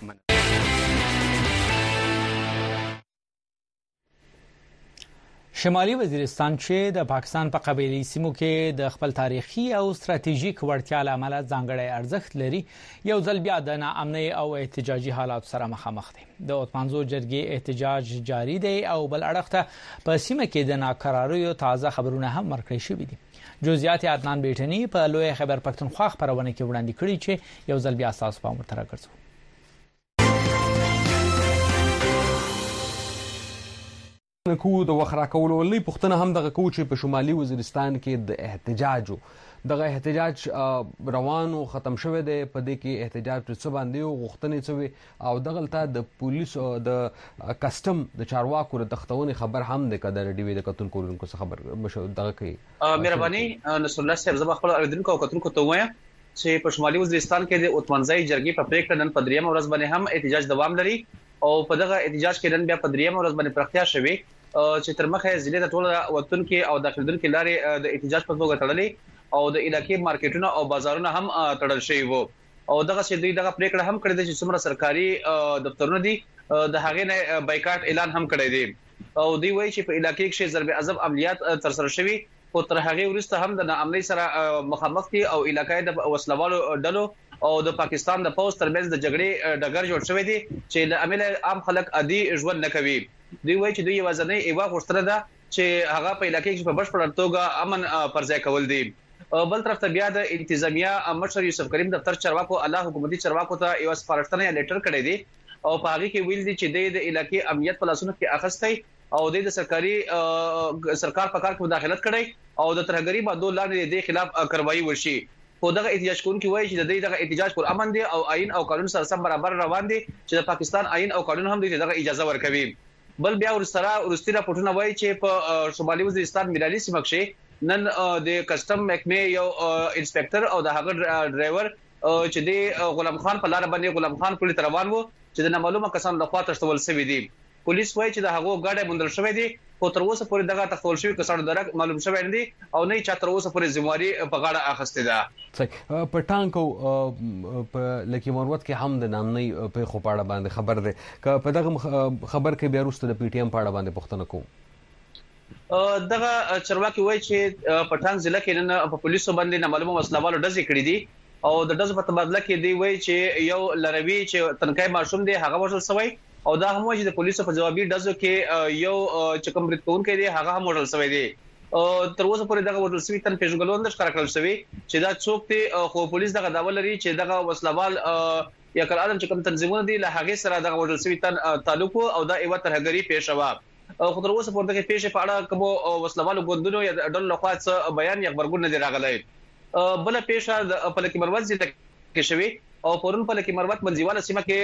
شمالي وزیرستان چې د پاکستان په قبایلی سیمو کې د خپل تاریخي او ستراتیژیک وړتیا لامل ځانګړی ارزښت لري یو ځل بیا د ناامنۍ او احتجاجي حالات سره مخامخ دي د اوتمانزو جرګې احتجاج جاری دی او بل اړخ ته په سیمه کې د ناکراریو تازه خبرونه هم ورکړي شوي دي جزئیات عدنان بیٹنی په لوی خیبر پختونخوا خبرونه کې وړاندې کړي چې یو ځل بیا تاسو په امر تر راګرځو کو د وخرا کولو لې پښتنه هم دغه کو چې په شمالي وزیرستان کې د احتجاج دغه احتجاج روانو ختم شوه دی په دې کې احتجاج څه باندې غوښتنې څه او دغلته د پولیس او د کسٹم د چارواکو د تختونې خبر هم د قدر ډي وي د قتل کولونکو څخه خبر مشو دغه کوي مهرباني نصر الله صاحب زما خپل اوریدونکو او کتونکو ته وایم چې په شمالي وزیرستان کې د اوتمنځي جرګې په پریکړه نن په دریم ورځ باندې هم احتجاج دوام لري او په دغه احتجاج کې نن بیا په دریم ورځ باندې پرختیا شوه چې تر مخه ضلع د ټول وطن کې او داخليدونکو لارې د احتجاج په توګه تړلې او د علاقې مارکیټونه او بازارونه هم تړل شوی وو او دغه چې دوی دغه پریکړه هم کړې ده چې څومره سرکاري دفترونه دي د هغې نه بایکاټ اعلان هم کړی دی او دوی وایي چې په علاقې کې ضرب عذاب عملیات تر سره شوي او تر هغه وروسته هم د ناامنۍ سره مخامخ دي او علاقې د وسلوالو ډلو او د پاکستان د پوز ترمنځ د جګړې ډګر جوړ شوی دی چې له عمله عام خلک عادي ژوند نه کوي دوی وایي چې دوی وزنې ایوا غوښتنه ده چې هغه په علاقې کې په بشپړ توګه امن پر ځای کول دي بل طرف ته بیا د انتظامیه مشر یوسف کریم دفتر چارواکو الله حکومتي چارواکو ته یو سپارښتنه یا لیټر کړی دی او په هغه کې ویل دي چې د علاقې امنیت په لاسونو کې اخستای او د سرکاري سرکار په کار کې مداخلت کړي او د ترهګری ماده لاندې د خلاف کاروایی وشي خو دغه احتجاج کوونکي وایي چې دغه احتجاج پر امن دي او آئین او قانون سره سم برابر روان دي چې د پاکستان آئین او قانون هم دغه اجازه ورکوي بل بیا ورسره ورستي راپورټونه وایي چې په شمالي وزیرستان میرالي سیمه کې نن د کسٹم محکمه یو انسپکټر او د هغه ډرایور چې د غلام خان په لار باندې غلام خان کلی روان وو چې د نامعلومه کسانو لخوا تښتول شوی دی پولیس وایي چې د هغه گاډي موندل شوې دي خو تر اوسه پورې دغه تختول شوی کسانو درک معلوم شوی نه دي او نه چا تر اوسه پورې ذمہواری په غاړه اخیسته ده صحیح په ټانکو په لکه مروت کې هم د نامنۍ په خوپاړه باندې خبر ده ک په دغه خبر کې بیا وروسته د پی ټی ایم پاړه باندې پښتنه کوم دغه چرواکي وایي چې پټان ضلع کې نن په پولیسو باندې نامعلومه وسلوالو ډزې کړې دي او د ډز په تبادله کې دی وایي چې یو لروي چې تنکای ماشوم دی هغه وژل شوی او دا هم چې د پولیسو په جوابي ډزو کې یو چکم بریټون کې دی هغه هم وژل شوی دی تر اوسه پورې دغه وژل شوی تن پیژګلوند ښکار کړل شوی چې دا څوک دی خو پولیس دغه داول لري چې دغه وسلوال یا کل عالم چې کوم تنظیمونه دي له هغه سره دغه وژل شوی تن تعلق او دا ایو ترهګری پیښوا خو تر اوسه پورې دغه پیښه په اړه کوم وسلوالو ګوندونو یا ډول لخوا بیان یا خبرګون نه دی راغلی بل پیښه په لکه مروت ضلع کې شوی او پرون په لکه مروت منځیواله سیمه کې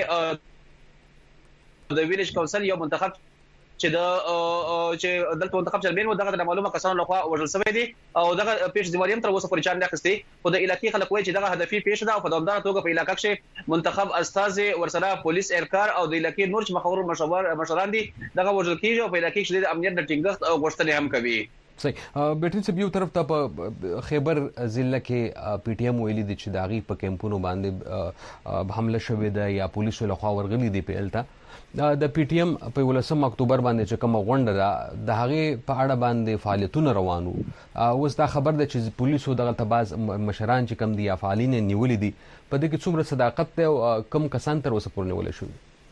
د ویلیج کونسل یو منتخب چې د چې دلته منتخب چرمن و دغه د معلومه کسانو لخوا وژل شوی دی او دغه پیښ ځواریم تر اوسه پورې چا نه اخستي خو د علاقې خلک وایي چې دغه هدفي پیښه ده او په دوامدار توګه په علاقې کې منتخب استاذ ورسره پولیس اهلکار او د علاقې نور چې مخور مشاور مشران دي دغه وژل کیږي او په علاقې کې د امنیت د ټینګښت او غوښتنې هم کوي صحیح بیٹن سے یو طرف ته په خیبر ضلع کې پی ټی ایم ویلي دي چې داغي په کیمپونو باندې حمله شوې ده یا پولیسو لخوا ورغلي دي په التا د پی ټی ایم په ولسم اکتوبر باندې چې کوم غونډه ده د هغه په اړه باندې فعالیتونه روانو اوس دا خبر ده چې پولیسو دغه تباز مشران چې کم دي یا فعالین نیولې دي په دې کې څومره صداقت ته کم کسان تر اوسه پورې نیول شوی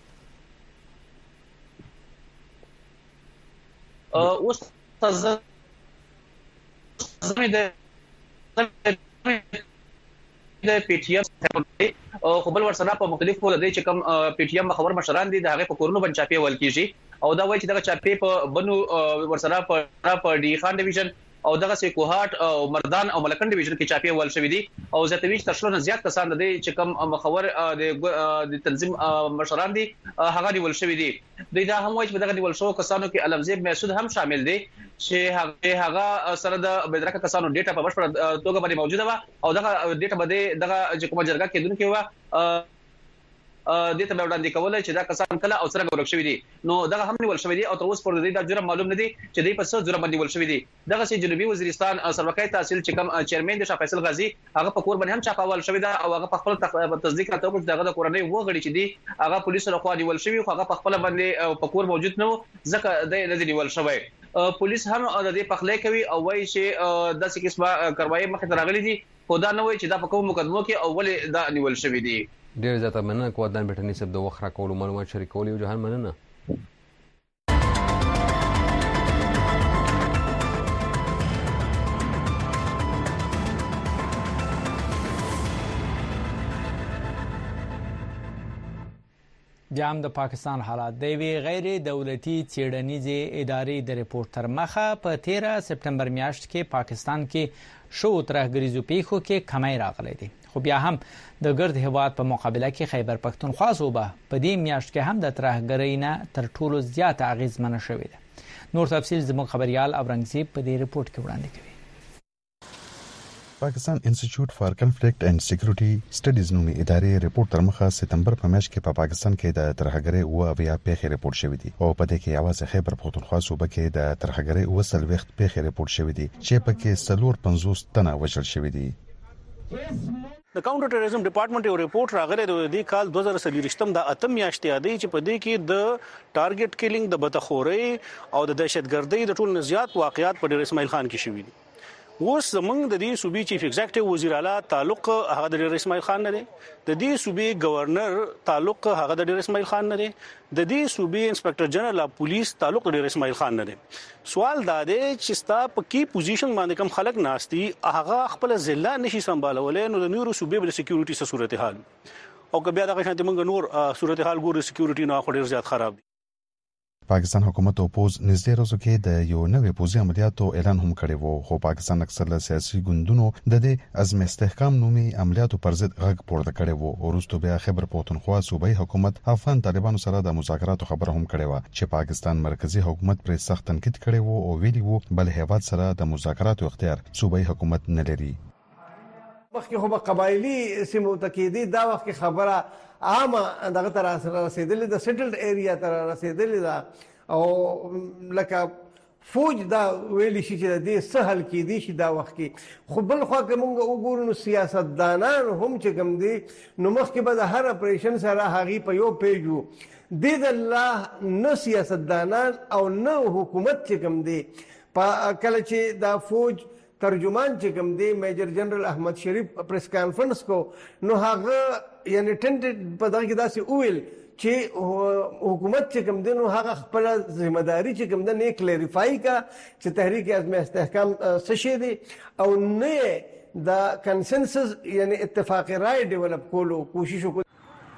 اوس تاسو زموږ د د پی ټی ایم خو بل ورسره په مختلفو د چې کوم پی ټی ایم خبر مشران دي د هغه په کورونو باندې چاپی ول کیږي او دا وایي چې دغه چاپی په بنو ورسره په ډی خان ډیویژن او دغه سې کوهات او مردان او ملکن ډیویژن کې چاپی ول شوې دي او زتویج ترشلونه زیات کسان دي چې کوم مخور د تنظیم مشران دي هغه دی ول شوې دي دوی دا هم وایي چې دغه دی ول شو کسانو کې علمزیب محسود هم شامل دي چې هغه هغه سره د بدرکه کسانو ډیټا په بشپړ توګه باندې موجوده و او دغه ډیټا باندې دغه کومه جرګه کې دونکو و د ته وړاندې کولای چې دا کسان کله او سره ورک شوی دي نو دغه هم نیول شوی دي او تر اوسه پر دې دا جرم معلوم نه دي چې دوی په څه جرم باندې ول شوی دي دغه سي جنوبي وزیرستان سربکای تحصیل چې کوم چیرمن د شاه فیصل غازی هغه په کور باندې هم چاپاول شوی دا او هغه په خپل تصدیق راته وکړ دغه د کورنۍ و غړي چې دي هغه پولیسو لخوا نیول شوی خو هغه په خپل باندې په کور موجود نه ځکه د نه نیول شوی پولیس هم د دې پخلې کوي او وایي چې د څه قسمه کاروایی مخه ترغلي دي خدا نه وایي چې دا په کوم مقدمو کې اول دا نیول شوی دي ډیر زیاته مننه کوادان بټنی سب د وخت را کولو معلومات شریکول یو جهان مننه بیا هم د پاکستان حالات د وی غیر دولتي څېړنیزې ادارې د ریپورت تر مخه په تیرہ سپټمبر میاشت کې پاکستان کې شو ترهګریزو پیښو کې کمی راغلی دی خو بیا هم د ګرد هواد په مقابله کې خیبر پښتونخوا صوبه په دې میاشت کې هم د ترهګرۍ نه تر ټولو زیاته اغیزمنه شوې ده نور تفصیل زموږ خبريال اورنګزیب په دې ریپورت کې وړاندې کوي پاکستان انسټیټیوټ فار کنفلیکټ اینڈ سکیورټي سټډیز نومي ادارې ریپورت تر مخه سپتمبر په میاشت کې په پاکستان کې د ترهګرۍ او بیا پیښې ریپورت شوې دي او په دې کې یوازې خیبر پښتونخوا صوبه کې د ترهګرۍ او سل وخت پیښې ریپورت شوې دي چې په کې سلور پنځوس تنه وژل شوې دي د کاونټر ټیرریزم ډپارټمنټ یو ریپورت راغلی د دې کال دوه زره څلور د اتم میاشتې یادې چې په دې کې د ټارګټ کیلینګ د بتخوري او د دهشتګردۍ د ټول زیات واقعیات په ډیر اسماعیل خان کې شوي دي اوس زمونږ د دې صوبې چیف ایگزیکټیو وزیر اعلی تعلق هغه د ډیر اسماعیل خان نه دی د دې صوبې گورنر تعلق هغه د ډیر اسماعیل خان نه دی د دې صوبې انسپکټر جنرال اف پولیس تعلق د ډیر اسماعیل خان نه دی سوال دا دی چې ستا په کی پوزیشن باندې کم خلک ناشتي هغه خپل ضلع نشي سمبالولای نو د نورو صوبې بل سکیورټي څه صورتحال او که بیا دغه شانتي موږ نور صورتحال ګورو سکیورټي نه خو ډیر زیات خراب دي پاکستان حکومت او پوز نږدې ورځو کې د یو نوې پوزي عملیاتو اعلان هم کړی وو خو پاکستان اکثر له سیاسي ګوندونو د دې عزم استحکام نومي عملیاتو پر ضد غږ پورته کړی وو او وروسته بیا خیبر پښتونخوا صوبایي حکومت افغان طالبانو سره د مذاکراتو خبره هم کړې و چې پاکستان مرکزی حکومت پر سخت تنقید کړی وو او ویلي وو بل هیواد سره د مذاکراتو اختیار صوبایي حکومت نه لري مخکې خو قبایلی سیمو تکیدی دا وخت خبره عامه دغه تر رسیدلې د سیټلډ ایریا تر رسیدلې دا او لکه فوج دا ویلی شي چې د دې سهل کې دي شي دا وخت کې خو بل خو کومه وګورو نو سیاستدانان هم چې کوم دي نو مخکې به د هر اپریشن سره هغه په یو پیجو د الله نه سیاستدانان او نه حکومت چې کوم دي په کله چې دا فوج ترجمان چې کوم دی میجر جنرال احمد شریف پریس کانفرنس کو نو هغه یعنی ټنټ په دغه کې داسې اویل چې حکومت چې کوم دی نو هغه خپل ذمہ داری چې کوم دی نه کلیریفای کا چې تحریک عزم استحکام څه شي دی او نه د کنسنسس یعنی اتفاق رائے ډیولپ کولو کوشش وکړو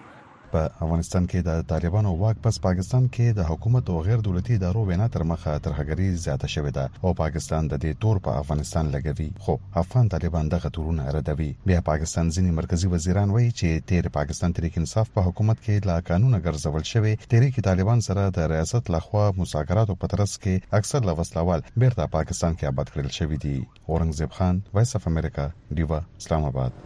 په افغانستان کې د طالبانو واک پس پاکستان کې د حکومت او غیر دولتي ادارو وینا تر مخه ترهګري زیاته شوې ده او پاکستان د دې تور په افغانستان لګوي خو افغان طالبان دغه تورونه ردوي بیا پاکستان ځینی مرکزی وزیران وایي چې تیر پاکستان تحریک انصاف په حکومت کې لا قانون ګرځول شوی تحریک طالبان سره د ریاست لخوا مذاکراتو په ترڅ کې اکثر لوسلوال بیرته پاکستان کې آباد کړل شوی دي اورنګزیب خان وایس اف امریکا دیوا اسلام آباد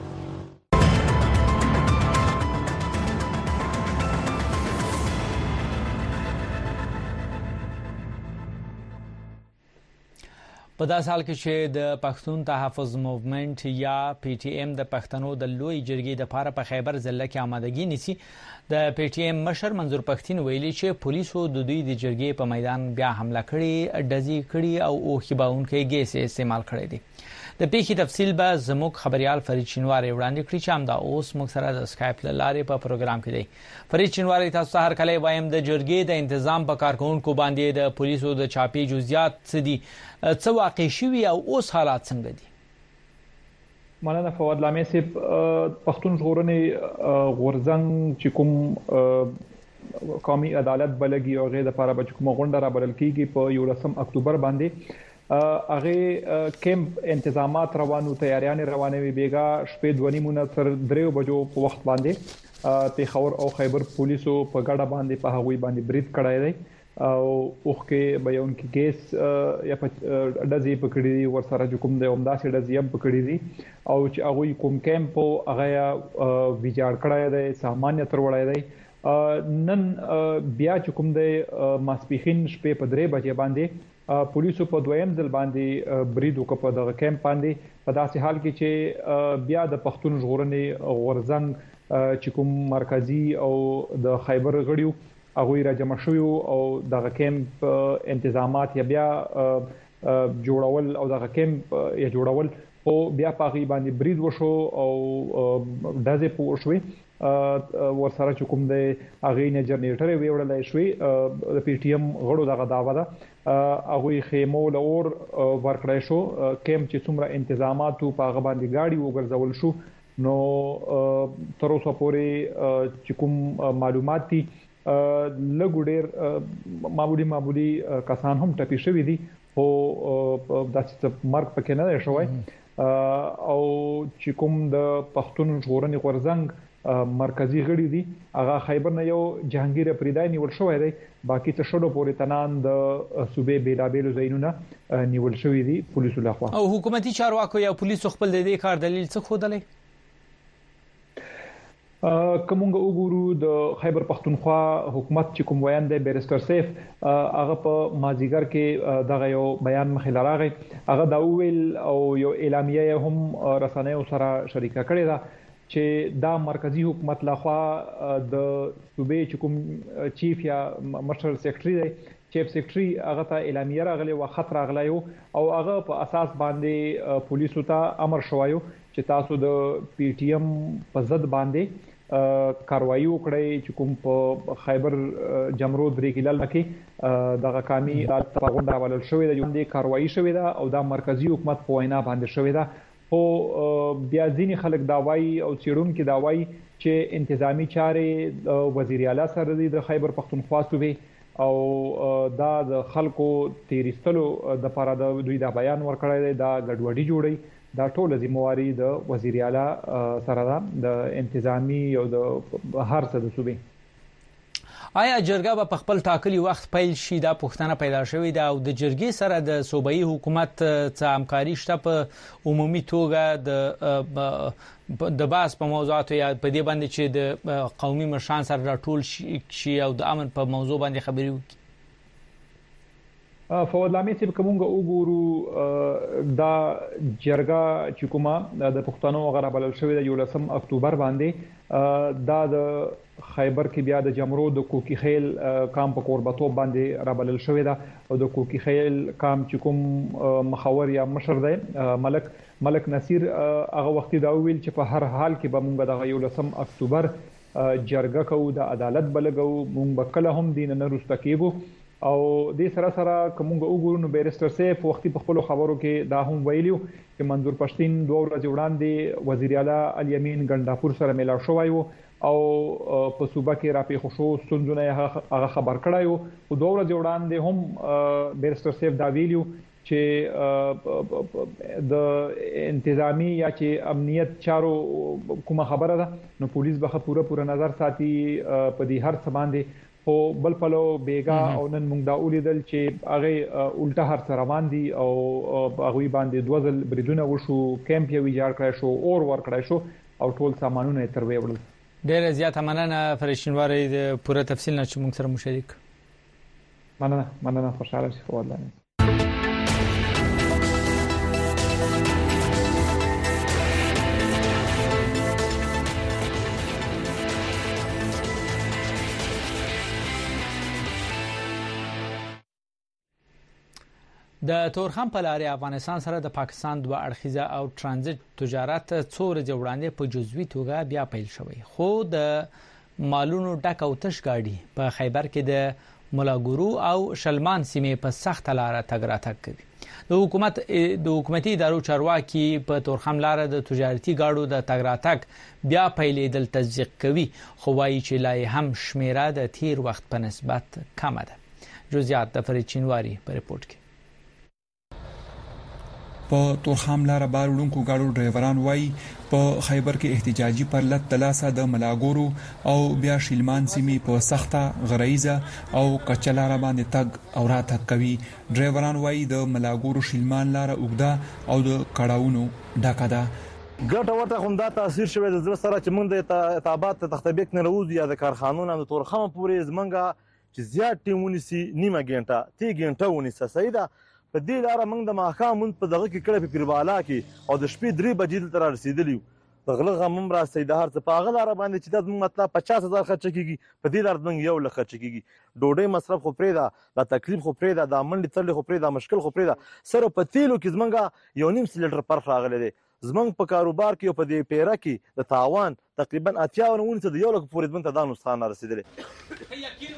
په داسې حال کې چې د پښتون تحفظ موومنت یا پی ټی ایم د پښتنو د لوی جرګې د پاره په خیبر ضلع کې آمادګي نیسي د پی ټی ایم مشر منظور پښتين ویلي چې پولیسو د دوی د جرګې په میدان بیا حمله کړې ډزې کړې او او خباونکې ګیس استعمال کړې دي د پیښې تفصیل به زموږ خبريال فرید چینواری وړاندې کړی چې همدا اوس موږ سره د اسکایپ لارې په پروګرام کې دی فرید چینواری تاسو هر کله وایم د جرګې د تنظیم په کارکونکو باندې د پولیسو د چاپی جزئیات څه دي څه واقع شوی او اوس حالات څنګه دي مننه فواد لامې سي پښتون ژغورنې غورزنګ چې کوم قومي عدالت بلګي او غیر د لپاره بچ کوم غونډه را بلل کیږي په یولسم اکتوبر باندې هغه کیمپ انتظامات روانو تیاریان روانوي بیګا شپې دوه نیمونه تر دریو بجو په وخت باندې پیښور او خیبر پولیسو په ګډه باندې په هغوی باندې برید کړای دی او اوخه بیان کې ګیس یا په دزي پکړی ور سره کوم د اومداسي دزي هم پکړی دي او چې هغه کوم کیمپ هغه ویجاړ کړای دی سامان تر وړای دی نن بیا چې کوم د ماسپیخین شپې په درې بجې باندې پولیسو په دویم ځل باندې برید وکړ په دغه کیمپ باندې په داسې حال کې چې بیا د پښتون ژغورنې غورزنګ چې کوم مرکزی او د خیبر غړیو هغه را جمع شوی او دغه کیمپ انتظامات یا بیا جوړول او دغه کیمپ یا جوړول او بیا پاغي باندې برید وشو او دازه پوه شوی ور سره چې کوم د هغه نه جنریټر ویوړل شوی د پی ټی ایم غړو دغه داوا ده هغه خیمو لور ورکړای شو کیمپ چې څومره انتظامات په هغه باندې گاډي وګرځول شو نو تر اوسه پورې چې کوم معلومات دي لګوډیر معمولی معمولی کسان هم ټپي شوی دي او داسې مرګ پکې نه شوی او چې کوم د پښتون ژغورنې غورزنګ مرکزی غړي دي هغه خیبر نه یو جهانگیر پریدای نیول شوی دی باقی څه شډو پورې تنان د صوبې بیلابېلو ځایونو نیول شوی دي پولیسو لخوا او حکومتي چارواکو یا پولیسو خپل د دې کار دلیل څه خودلې کومګه وګورو د خیبر پختونخوا حکومت چې کوم ویان دی بیرستر سیف هغه په مازیګر کې دغه یو بیان مخې لراغی هغه دا ویل او یو اعلامیه هم رسنیو سره شریکه کړې ده چې دا مرکزی حکومت لخوا د صوبې چې کوم چیف یا مشر سیکریټری دی چیف سیکریټری هغه ته اعلامیه راغلی و خطر راغلی او هغه په اساس باندې پولیسو ته امر شوایو چې تاسو د پی ټی ایم په ضد باندې کاروایی وکړي چې کوم په خیبر جمرو درې کلل کې دغه کامي په غونډه ولل شوې ده یوه کاروایی شوې ده او دا مرکزی حکومت په وینا باندې شوې ده او بیا ځینې خلک دا وایي او چیرونکو دا وایي چې انتظامی چارې وزیر اعلی سره د خیبر پختونخوا صوبې او دا د خلکو تیریستلو د لپاره د دوی دا بیان ورکړی دی دا ګډوډي جوړي دا ټول ذمہواری د وزیر اعلی سره د انتظامی او د هر څه د صوبې آیا جرګه په خپل ټاکلي وخت پیل شي دا پوښتنه پیدا شوې ده او د جرګې سره د صوبایي حکومت څخه همکاري شته په عمومي توګه د د باس په موضوعاتو یا په دې باندې چې د قومي مشران سره راټول شي او د امن په موضوع باندې خبري وکړي فواد لامې چې کومګه وګورو دا جرګه چې کومه د پښتنو غره بلل شوې د یولسم اکتوبر باندې دا د خیبر کې بیا د جمرو د کوکی خیل کام په قربتو باندې را بلل شوې ده او د کوکی خیل کام چې کوم مخاور یا مشر دی ملک ملک نصیر هغه وخت دا ویل چې په هر حال کې به موږ د یولسم اکتوبر جرګه کوو د عدالت بلګو موږ به کله هم دین نه رسته کېږو او د سره سره کومګه وګورو نو بیرستر سیف وختي په خپل خبرو کې دا هم ویلیو چې منظور پښتين دوه ورځې وړاندې وزیر اعلی الیمین ګنداپور سره ملاو شوی او په صوبه کې راپی خوشو ستونزونه هغه خبر کړایو او دوه ورځې وړاندې هم بیرستر سیف دا ویلیو چې د انتظامی یا چې امنیت چارو کومه خبره ده نو پولیس به پوره پوره نظر ساتي په دې هر څه باندې او بل پلو بیګا او نن موږ دا ولیدل چې هغه الټه هر څه روان دي او هغه باندې دوزل بریدونه وشو کیمپ یې ویجاړ کړی شو اور ور کړی شو او ټول سامانونه تر ویوړل ډیر زیات مننه فرشینواري د پوره تفصیل نه چې موږ سره مشارک مننه مننه خوشاله شئ والله د تورخم په لارې افغانستان سره د پاکستان دوه اړخیزه او ترانزیت تجارت څو ورځې وړاندې په جزوي توګه بیا پیل شوی خو د مالونو ډک او تش گاډي په خیبر کې د ملاګورو او شلمان سیمې په سخت لار تګ راتګ کوي د حکومت د حکومتي ادارو چارواکي په تورخم لار د تجارتي گاډو د تګ راتګ بیا پیلېدل تصدیق کوي خو وايي چې لا هم شمیره د تیر وخت په نسبت کم ده. جزئیات د فرید چینواری په ریپورت کې. په تورخم لار بار وړونکو گاډو ډرایوران وایي په خیبر کې احتجاجي پرلط تلاسه د ملاګورو او بیا شیلمان سیمې په سخته غریزه او کچلاره باندې تګ او راتګ کوي. ډرایوران وایي د ملاګورو شیلمان لار اوږده او د کړهونو ډکه ده. ګټه ورته هم دا تاثیر شوی د زړه سره چې موږ د اطابات تختبیک نه راوځو یا د کارخانونو د تورخم پورې زمونږه چې زیات ټیم ونیسي نیمه ګنټه تی ګنټه ونیسه صحیح ده. په دې لاره موږ د ماښام مونځ په دغه کې کړی په پیربالا کې او د شپې درې بجې دلته را رسېدلي یو. د غله غم هم راستی د هر څه په هغه لاره باندې چې دا زموږ مطلب پچاس هزار خرچه کېږي په دې لاره زموږ یو لک خرچه کېږي. ډوډۍ مصرف خو پرېږده دا تکلیف خو پرېږده دا منډې څرلې خو پرېږده مشکل خو پرېږده سره په تیلو کې زموږ یو نیم سلیټر فرق راغلی دی. زموږ په کاروبار کې او په دې پیره کې د تاوان تقریبا اتیا ونیسه د یو لک پورې زموږ ته دا نقصان را رسېدلی.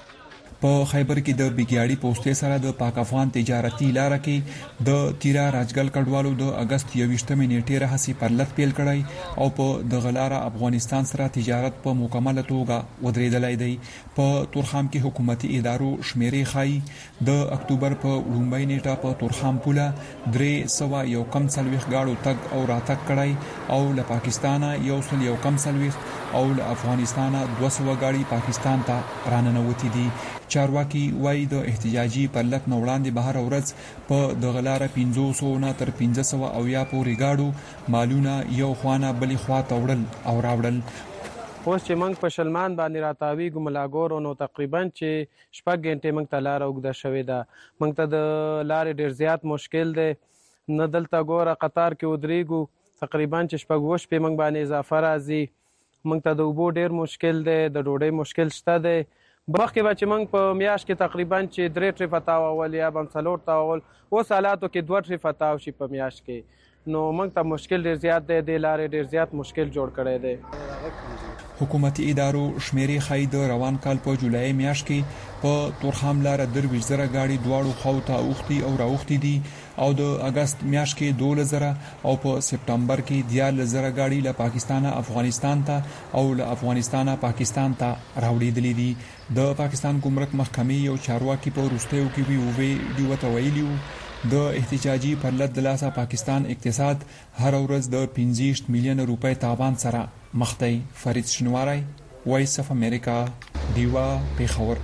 په خیبر کې د بیګیاړي پوسټې سره د پاک افغان تجارتي لاره کې د تیرا راجګل کډوالو د اگست یوویشتمې نیټې راهسي پرلط پیل کړی او په د غلاره افغانستان سره تجارت په مکمله توګه ودرېدلای دی. په تورخم کې حکومتي ادارو شمیرې خای د اکتوبر په لومړۍ نیټه په تورخم پوله درې سوه یو کم څلوېښت گاډو تګ او راتګ کړی او له پاکستانه یو سل یو کم څلوېښت او له افغانستانه دوه سوه گاډي پاکستان ته راننوتې دي. چارواکي وایي د احتجاجي پرلط نه وړاندې بهر ورځ په دغه لاره پنځوس نه تر پنځه سوه اویا پورې گاډو مالونه یو خوانه بلې خوا ته وړل او راوړل. اوس چې موږ په شلمان باندې راتاویږو ملاګورو نو تقریبا چې شپږ غنټې موږ ته لاره اوږده شوې ده. موږ ته د لارې ډېر زیات مشکل دی. نه دلته ګوره قطار کې ودرېږو تقریبا چې شپږ اووه شپې موږ باندې اضافه راځي. موږ ته د اوبو ډېر مشکل دی د ډوډۍ مشکل شته دی. مخکې به چې موږ په میاشت کې تقریبا چې درې ټریفه تاوول یا به هم څلور تاوول اوس حالاتو کې دوه ټریفه تاو شي په میاشت کې نو موږ ته مشکل ډېر زیات دی. دې لارې ډېر زیات مشکل جوړ کړی دی. حکومتي ادارو شمیرې ښایي د روان کال په جولای میاشت کې په تورخم لاره درویشت زره ګاډي دواړو خواو ته اوښتي او راوښتي دي او د اگست میاشت کې دولس زره او په سپټمبر کې دیارلس زره ګاډي له پاکستانه افغانستان ته او له افغانستانه پاکستان ته راوړېدلي دي. د پاکستان ګمرک محکمې یو چارواکي په وروستیو کې وی ویډیو ته ویلي وو د احتجاجي پرلط د لاسه پاکستان اقتصاد هر ورځ د پنځه میلیونه روپۍ تاوان سره مخ دی. فرید شینواری وایس اف امریکا دیوا پیښور.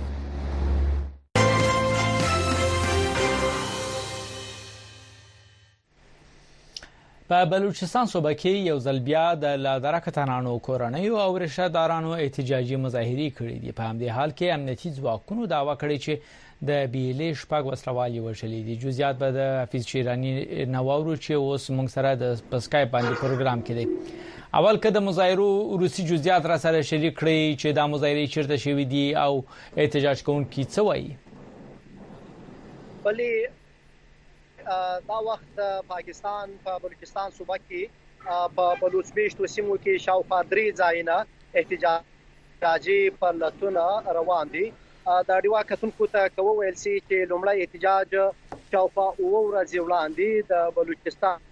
په بلوچستان صوبه کې یو ځل بیا د لادرکتانانو کورنیو او رشوه دارانو احتجاجي مظاهرې کړې دي. په همدې حال کې امنیتي ځواکونو دعوا کړې چې د بیلې شپږ وسلوال وژلي دي. جزئیات به د حفیظ شیرانی نواورو چې اوس موږ سره د پسکای باندې پروګرام کې دی. اول که د مظاهرو روسي جزئیات را سره شریک کړي چې دا مظاهرې چیرته شوې دي او احتجاج کوونکي څه وایي. بلې دا وخت پاکستان په بلوچستان صوبه کې په بلوچ بیشتو سیمو کې شاوخوا درې ځایونه احتجاجي پرلطونه روان دي. دا ډیوا کتونکو ته کوو ویل سي چې لومړی احتجاج شاوخوا اوه ورځې وړاندې د بلوچستان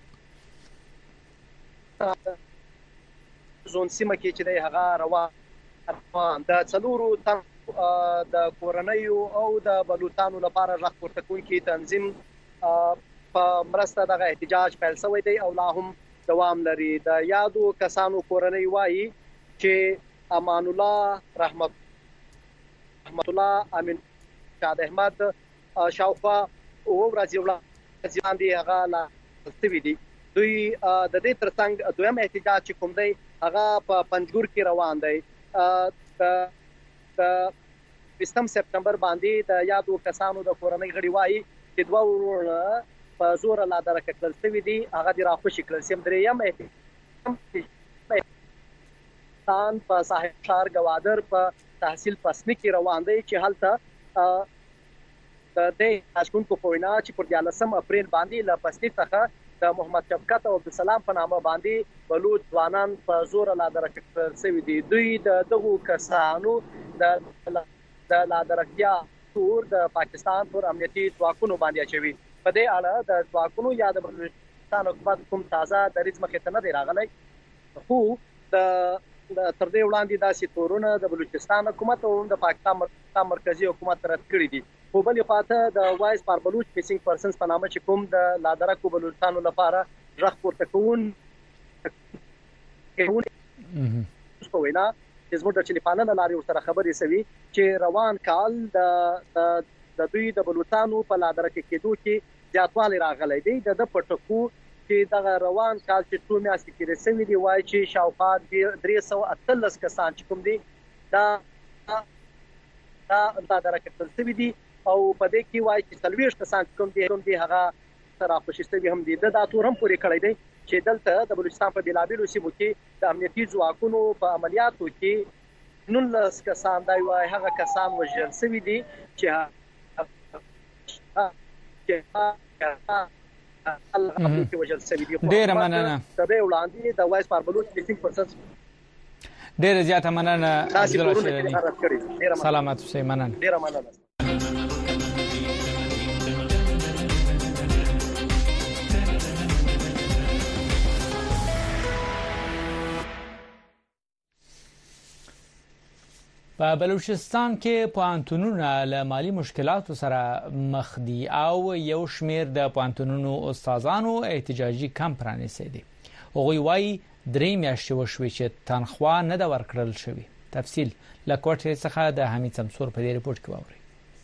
زون سیمه کې چې د هغه روان د څلورو تن د کورنیو او د بلوچستانو لپاره راخ پورته کوونکي تنظیم په مرسته دغه احتجاج پیل شوی دی او لا هم دوام لري. د یادو کسانو کورنۍ وایي چې امان الله رحمت رحمت الله امین شاد احمد شاوخوا او ورځ وړاندې هغه لا ستوي دي. دوی د دې ترڅنګ دویم احتجاج چې کوم دی هغه په پنځګور کې روان دی. د بیستم سپټمبر باندې د یادو کسانو د کورنۍ غړي وایي چې دوه ورونه په زور لا درکه کړل شوی دي هغه د راخوشي کړل سیم دریم تان په صاحب شهر گوادر په تحصیل پسنی کې روان دی چې هلته د دې اشکون کو پوینا چې پر دیالسم اپریل باندې ل پسنی څخه د محمد شفقت او عبدالسلام په نامه باندې بلوچ ځوانان په زور لا درکه کړل شوی دي. دوی د دغو کسانو د د لا درکیا تور د پاکستان پر امنیتي ځواکونو باندې اچوي. په دې اړه د ځواکونو یا د بلوچستان حکومت کوم تازه دریځ مخې ته نه دی راغلی، خو د تر دې وړاندې داسې تورونه د بلوچستان حکومت او د پاکستان مرکزی حکومت رد کړي دي. خو بل خواته د وایس فار بلوچ میسنګ پرسنز په نامه چې کوم د لادرکو بلوچستانو لپاره غږ پورته کوون په وینا چې زموږ د ټلیفون لارې سره خبرې سوي چې روان کال د د دوی د بلوچستانو په لادرکه کېدو کې زیاتوالی راغلی دی. د پټکو چې د روان کال چې څو میاشتې کې رسمي دی وایي چې شاوخوا درې سوه اتلس کسان چې کوم دي دا دا لادرکه کړل شوي دي او په دې کې وایي چې څلوېښت کسان کوم دي کوم دي هغه سره خوشي شوي هم دي. د دا تور هم پورې کړی دی چې دلته د بلوچستان په بېلابېلو سیمو کې د امنیتي ځواکونو په عملیاتو کې نولس کسان دا وایي هغه کسان وژل شوي دي چې ډېره مننه. د دې وړاندې د وایس فار بلوچ میسنګ پرسنز ډېره زیاته مننه. سلامت اوسئ. مننه. ډېره مننه. په بلوچستان کې پوهنتونونه له مالی مشکلاتو سره مخ دي او یو شمېر د پوهنتونونو استادانو احتجاجي کمپ پرانیسي دي. هغوی وایي درې میاشتې وشوي چې تنخوا نه ده ورکړل شوې. تفصیل له کوټې څخه د حمید سمسور په دې رپورت کې واورئ.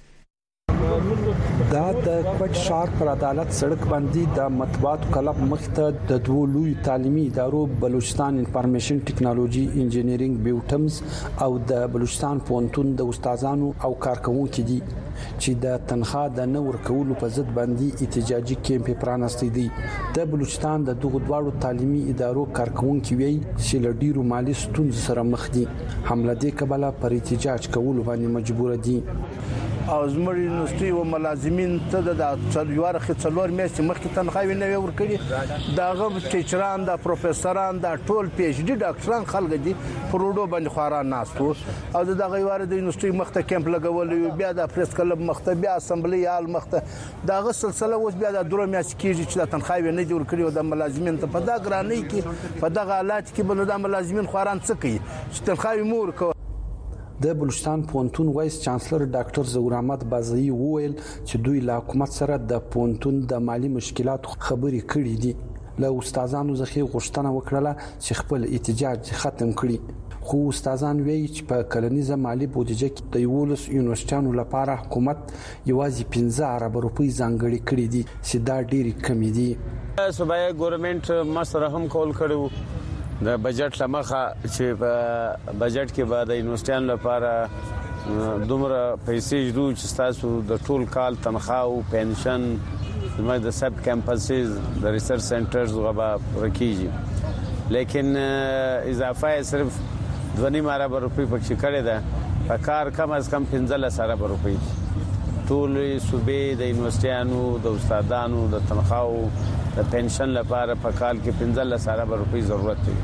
دا د کوټ ښار پر عدالت سړک باندې د مطبوعاتو کلب مخته د دوه لوی تعلیمي ادارو بلوچستان انفارمیشن ټیکنالوژي انجینرینګ بیوټمز او د بلوچستان پوهنتون د استادانو او کارکونکو دي چې د تنخوا د نه ورکولو په ضد باندې احتجاجي کیمپ پرانستی دي. د بلوچستان د دغه دواړو تعلیمي ادارو کارکونکو وی چې له ډیرو مالی ستونزو سره مخ دي حمله دې کبله پر احتجاج کولو باندې مجبور دي. او زموږ یونیورسيټي او ملازمین ته د څلور خڅلور میاشتې مخکې تنخواوي نه ورکړي. داغه ټیچران د پروفیسوران د ټول پی ایچ ډي ډاکټران خلک دي پروډو باندې خوران ناستو او دغه واره د یونیورسيټي مخته کیمپ لګول بیا د پریس کلب مخته بیا اسمبلی حال مخته دغه سلسله اوس بیا د درو میاشتې کېږي چې د تنخواوي نه جوړ کړي او د ملازمین ته په دا ګرانۍ کې په دغه حالات کې بل د ملازمین خوران څه کوي چې تنخواوي مور کوي. د بلوچستان پوهنتون وایس چانسلر ډاکټر زهور احمد بازئی وویل چې دوی له حکومت سره د پوهنتون د مالی مشکلاتو خبرې کړې دي. له استادانو څخه غوښتنه وکړه چې خپل احتجاج ختم کړي، خو استادان وایي چې په کلنیزه مالی بودیجه کې د یولس یونیورسيټانو لپاره حکومت یوازې پنځه ارب روپۍ ځانګړي کړي دي چې دا ډېری کم دي. صوبایي ګورنمنت مسره هم کول کړو د بجټ لمخه چې په بجټ کې به د یونیورسيټانو لپاره دومره پیسې جوړ چې تاسو د ټول کال تنخواه او پنشن زموږ د سب کیمپسز د ریسرچ سنټرز غوا ورکیږي، لیکن اضافه صرف دونی ماره روپۍ پکې کړی ده په کار کم از کم پنځلس ارب روپۍ. ټول صوبې د یونیورسيټانو د استادانو د تنخواه د پنشن لپاره په کال کې پنځلس ارب روپۍ ضرورت دی.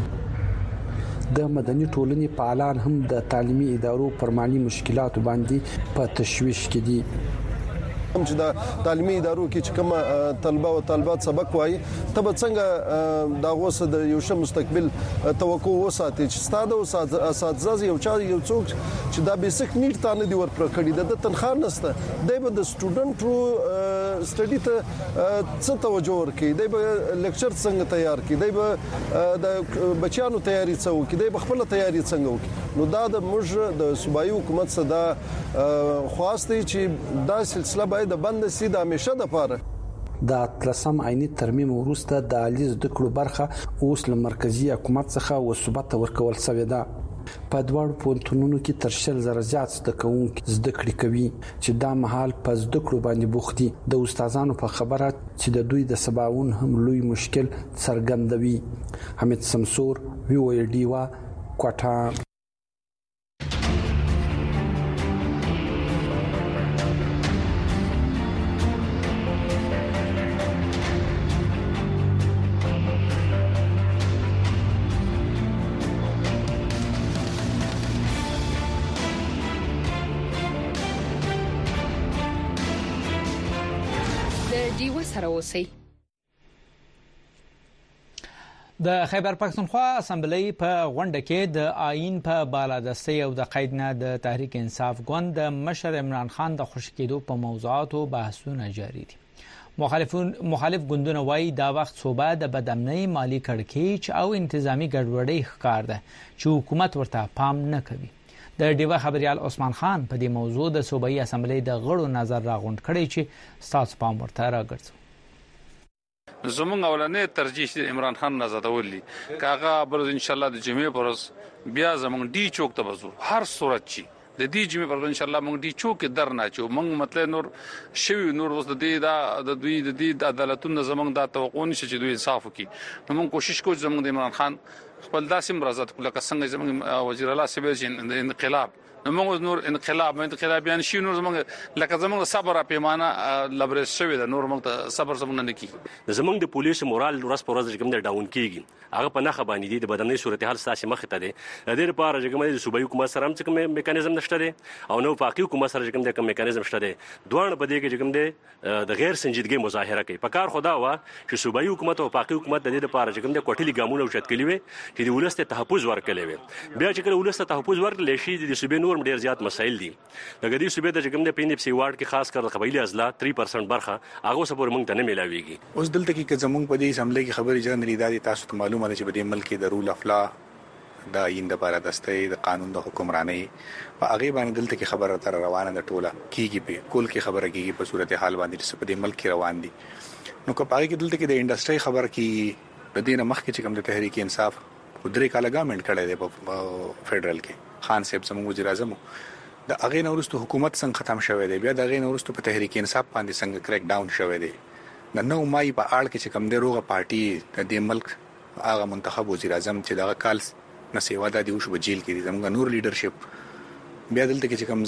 د مدني ټولنې فعالان هم د تعلیمي ادارو پر مالی مشکلاتو باندې په تشویش کې دي. هم چې د تعلیمي ادارو کې چې کوم طلبه او طالبات سبق وایي ته به څنګه دا غوسه د یو ښه مستقبل توقع وساتي چې ستاده او اساتذه یو چا یو څوک چې دا بیسیک نیډ ته نه دی ورپر کړی د تنخواه نشته دی به د سټوډنټ سټډي ته څه توجه ورکړي، دی به لیکچر څنګه تیار کړي، دی به د بچیانو تیاری څه وکړي، دی به خپل تیاری څنګه وکړي. نو دا د موږ د صوبایي حکومت څخه دا خواسته چې دا سلسله د بند سي د همیشه د پاره د اتلسم عیني ترمیم وروسته د عالی زده کړو برخه اوس له مرکزی حکومت څخه وسوبت ورکول شوې ده. په دواړو پوهنتونونو کې تر شل زره زیات زده کوونکي زده کړې کوي چې دا مهال په زده کړو باندې بوخت دي. د استادانو په خبره چې د دوی د سباوون هم لوی مشکل څرګندوي. حمید سمسور وی او ډی وا کوټه. ټکنالوژي وسره اوسئ. د خیبر پښتونخوا اسمبلی په غونډه کې د آئین په بالادستي او د قید نه د تحریک انصاف ګوند د مشر عمران خان د خوشی کېدو په موضوعاتو بحثونه جاری دي. مخالفون مخالف ګوندونه وایي دا وخت صوبه د بدامنۍ مالی کړکېچ او انتظامی ګډوډۍ ښکار ده چې حکومت ورته پام نه کوي. د ډیوه خبريال عثمان خان په دې موضوع د صوبایي اسمبلی د غړو نظر راغونډ کړي چې ستاسو پام ورته راګرځو. زمونږ اولنې ترجیح د عمران خان نازادول دي. کاغه بل ان شاء الله د جمعې پرز بیا زمونږ ډی چوک ته وځو هر صورت چی د دې جمعې پر ان شاء الله مونږ دي چوک در نه چو مونږ مطلب نور شوی نور وس د دې دا د دوی د دې عدالتونو زمونږ د توقع نشي چې دوی انصاف وکړي. نو مونږ کوشش کوو زمونږ د عمران خان خپل داسې مرزت کله څنګه زمونږ وزیر الله سیبل چې انقلاب نو موږ نور انقلاب انقلابیان شي نور زمونږ لکه زمونږ صبر پیمانه لبرز شوی د نور موږ صبر زمونږ نه کی زمونږ د پولیس مورال ورس پر ورځ کوم د ډاون کیږي هغه په نخښه باندې دي د بدنۍ صورتحال ساسي مخ ته دي د دې لپاره چې کوم د صوبایي حکومت سره هم کوم میکانیزم نشته دي او نو فاقي حکومت سره کوم د کوم میکانیزم شته دي دوه په دې کې کوم دي د غیر سنجیدګي مظاهره کوي په کار خدا وا چې صوبایي حکومت او فاقي حکومت د دې لپاره چې کوم د کوټلي ګامونه وشت کړي وي چې د ولست تحفظ ورکړي وي بیا چې کله ولست تحفظ ورکړي شي د صوبې نور ډیر زیات مسایل دي د غدي صوبې د کوم د پینې په وارد کې خاص کر قبایلی ازلا تین پرسنټ برخه هغه سپور موږ ته نه ملاويږي. اوس دلته کې زمونږ په دې اسمبلی کې خبرې جن لري تاسو ته معلومه ده چې په دې ملک کې د رول اف لا د آئین د بالادستۍ د قانون د حکمرانۍ په هغه باندې دلته کې خبره تر روانه ده ټوله کیږي په کول کې خبره کیږي په صورت حال باندې چې په دې ملک کې روان دي. نو که پاره کې دلته کې د انډستری خبر کې د دې مخ کې چې کوم د تحریک انصاف درې کاله ګورنمنت کړی دی په فدرال کې خان صاحب زموږ وزیر اعظم د هغه نورستو حکومت څنګه ختم شوه دی بیا د هغه نورستو په تحریک انصاف باندې څنګه کریک ډاون شوه دی د نو مای په اړه کې چې کوم د روغه پارټي د دې ملک هغه منتخب وزیر اعظم چې دغه کال نسیوا د دیوش په جیل کې زموږ نور لیدرشپ بیا دلته کې چې کوم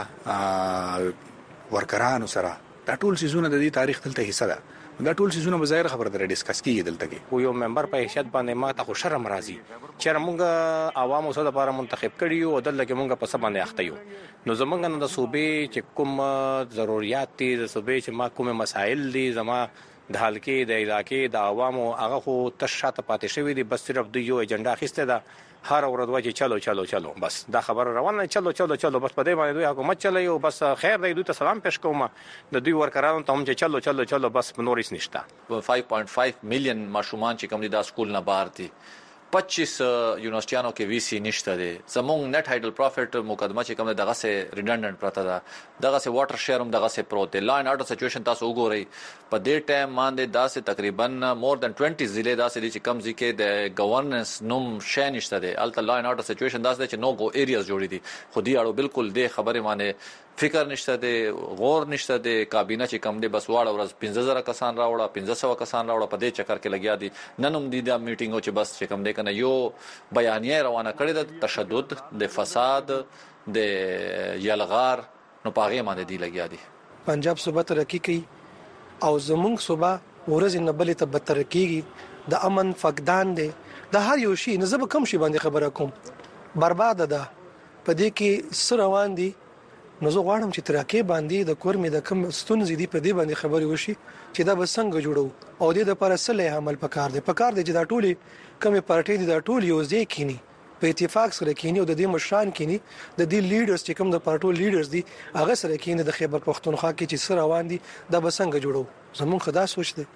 زموږ ورکرانو سره دا ټول سيزونه د دې تاریخ دلته حصہ ده دا ټول سيزونه بظاهر خبره درې ډیسکس کیږي دلته کې یو ممبر په حیثیت باندې ما ته خو شرم راځي چې موږ عوامو سره لپاره منتخب کړیو او دلته کې موږ په سبا نه اخته یو نو زمونږ نه د صوبې چې کوم ضرورت دي د صوبې چې ما کوم مسائل دي زما د حل کې د علاقې د عوامو هغه خو تشاته پاتې شوی دي بس صرف د یو ایجنډا خسته ده هر ورځ واجی چلو چلو چلو بس دا خبر روانه چلو چلو چلو بس په دې باندې دوی حکومت چلای او بس خیر دی دوی ته سلام پېښ کوم د دوی ورکرانو ته هم چې چلو چلو چلو بس نورې نشته. پنځه پوینټ پنځه میلیون ماشومان چې کوم دي د سکول نه بهر دي پچیس یونیورسيټانو کې وی سی نشته دي زمونږ نت هایډل پروفټ مقدمه چې کوم دغه سه ریډنډنټ پراته ده دغه سه واټر شیر هم دغه سه پروت دی لاین اورډر سچويشن تاسو وګورئ په دې ټایم باندې داسې تقریبا مور دان بیس ضلع داسې دي چې کم ځکه د گورننس نوم شې نشته دي الته لاین اورډر سچويشن داسې چې نو گو ایریاز جوړې دي خو دې اړو بالکل د خبره باندې فکر نشته دي غور نشته دي کابینه چې کم دي بس واړه ورځ پنځه زره کسان راوړه پنځه سوه کسان راوړه په دې چکر کې لګیا دي نن هم دي د میټینګ او چې بس چې کم دي کنه یو بیانیه روانه کړې ده تشدد د فساد د یلغار نو پاغه باندې دی لګیا دي. پنجاب صوبه ترقی کوي او زمونږ صوبه ورځ نه بلې ته بدتر کیږي د امن فقدان دي د هر یو شی نه زب کم شي باندې خبره کوم برباد ده په دې کې سر روان دي نو زه غواړم چې ترکیه باندې د کورمې د کم ستونزې دي په دې باندې خبرې وشي چې دا به څنګه جوړو او د لپاره سله عمل پکار دی پکار دی چې دا ټولي کمې پارټي دي دا ټول یو ځای کینی په اتفاق سره کینی او د دې مشران کینی د دې لیډرز چې کوم د پارټو لیډرز دي هغه سره کینی د خیبر پښتونخوا کې چې سره روان دي دا به څنګه جوړو زمون خدا سوچ دی.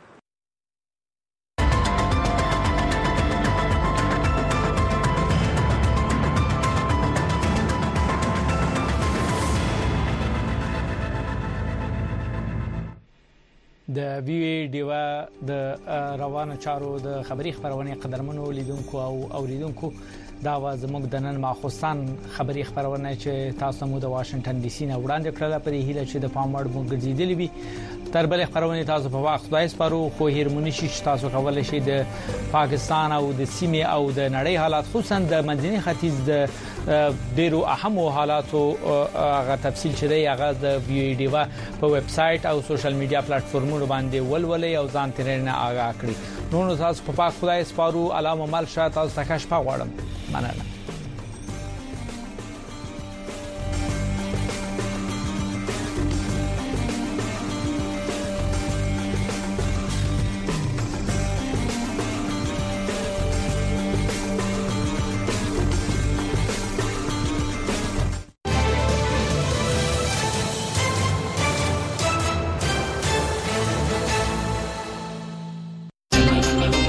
د وی ډیوا د روانه چارو د خبري خبرونه قدرمنو لیدونکو او اوریدونکو دا واز موږ د نن ماخصان خبري خبرونه چې تاسو مو د واشنگټن ډي سي نه وړاندې کړل په هیله چې د پاموړ مونږ ګرځیدلې وي تر بل خبرونه تاسو په وخت دای سپارو خو هیرمونی شي تاسو کولای شئ د پاکستان او د سیمې او د نړۍ حالات خصوصا د منځني ختیځ د ډیرو اهم حالاتو هغه تفصیل شوی هغه د وی ډیوا په ویب سټ او سوشل میډیا پلیټفارمونو باندې ولولې او ځان ترنه آگاه کړی نو تاسو په پاک خدای سپارو علامه مال شات تاسو ته کښ پاوړم مننه.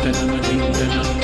ټینګ کنه ټینګ کنه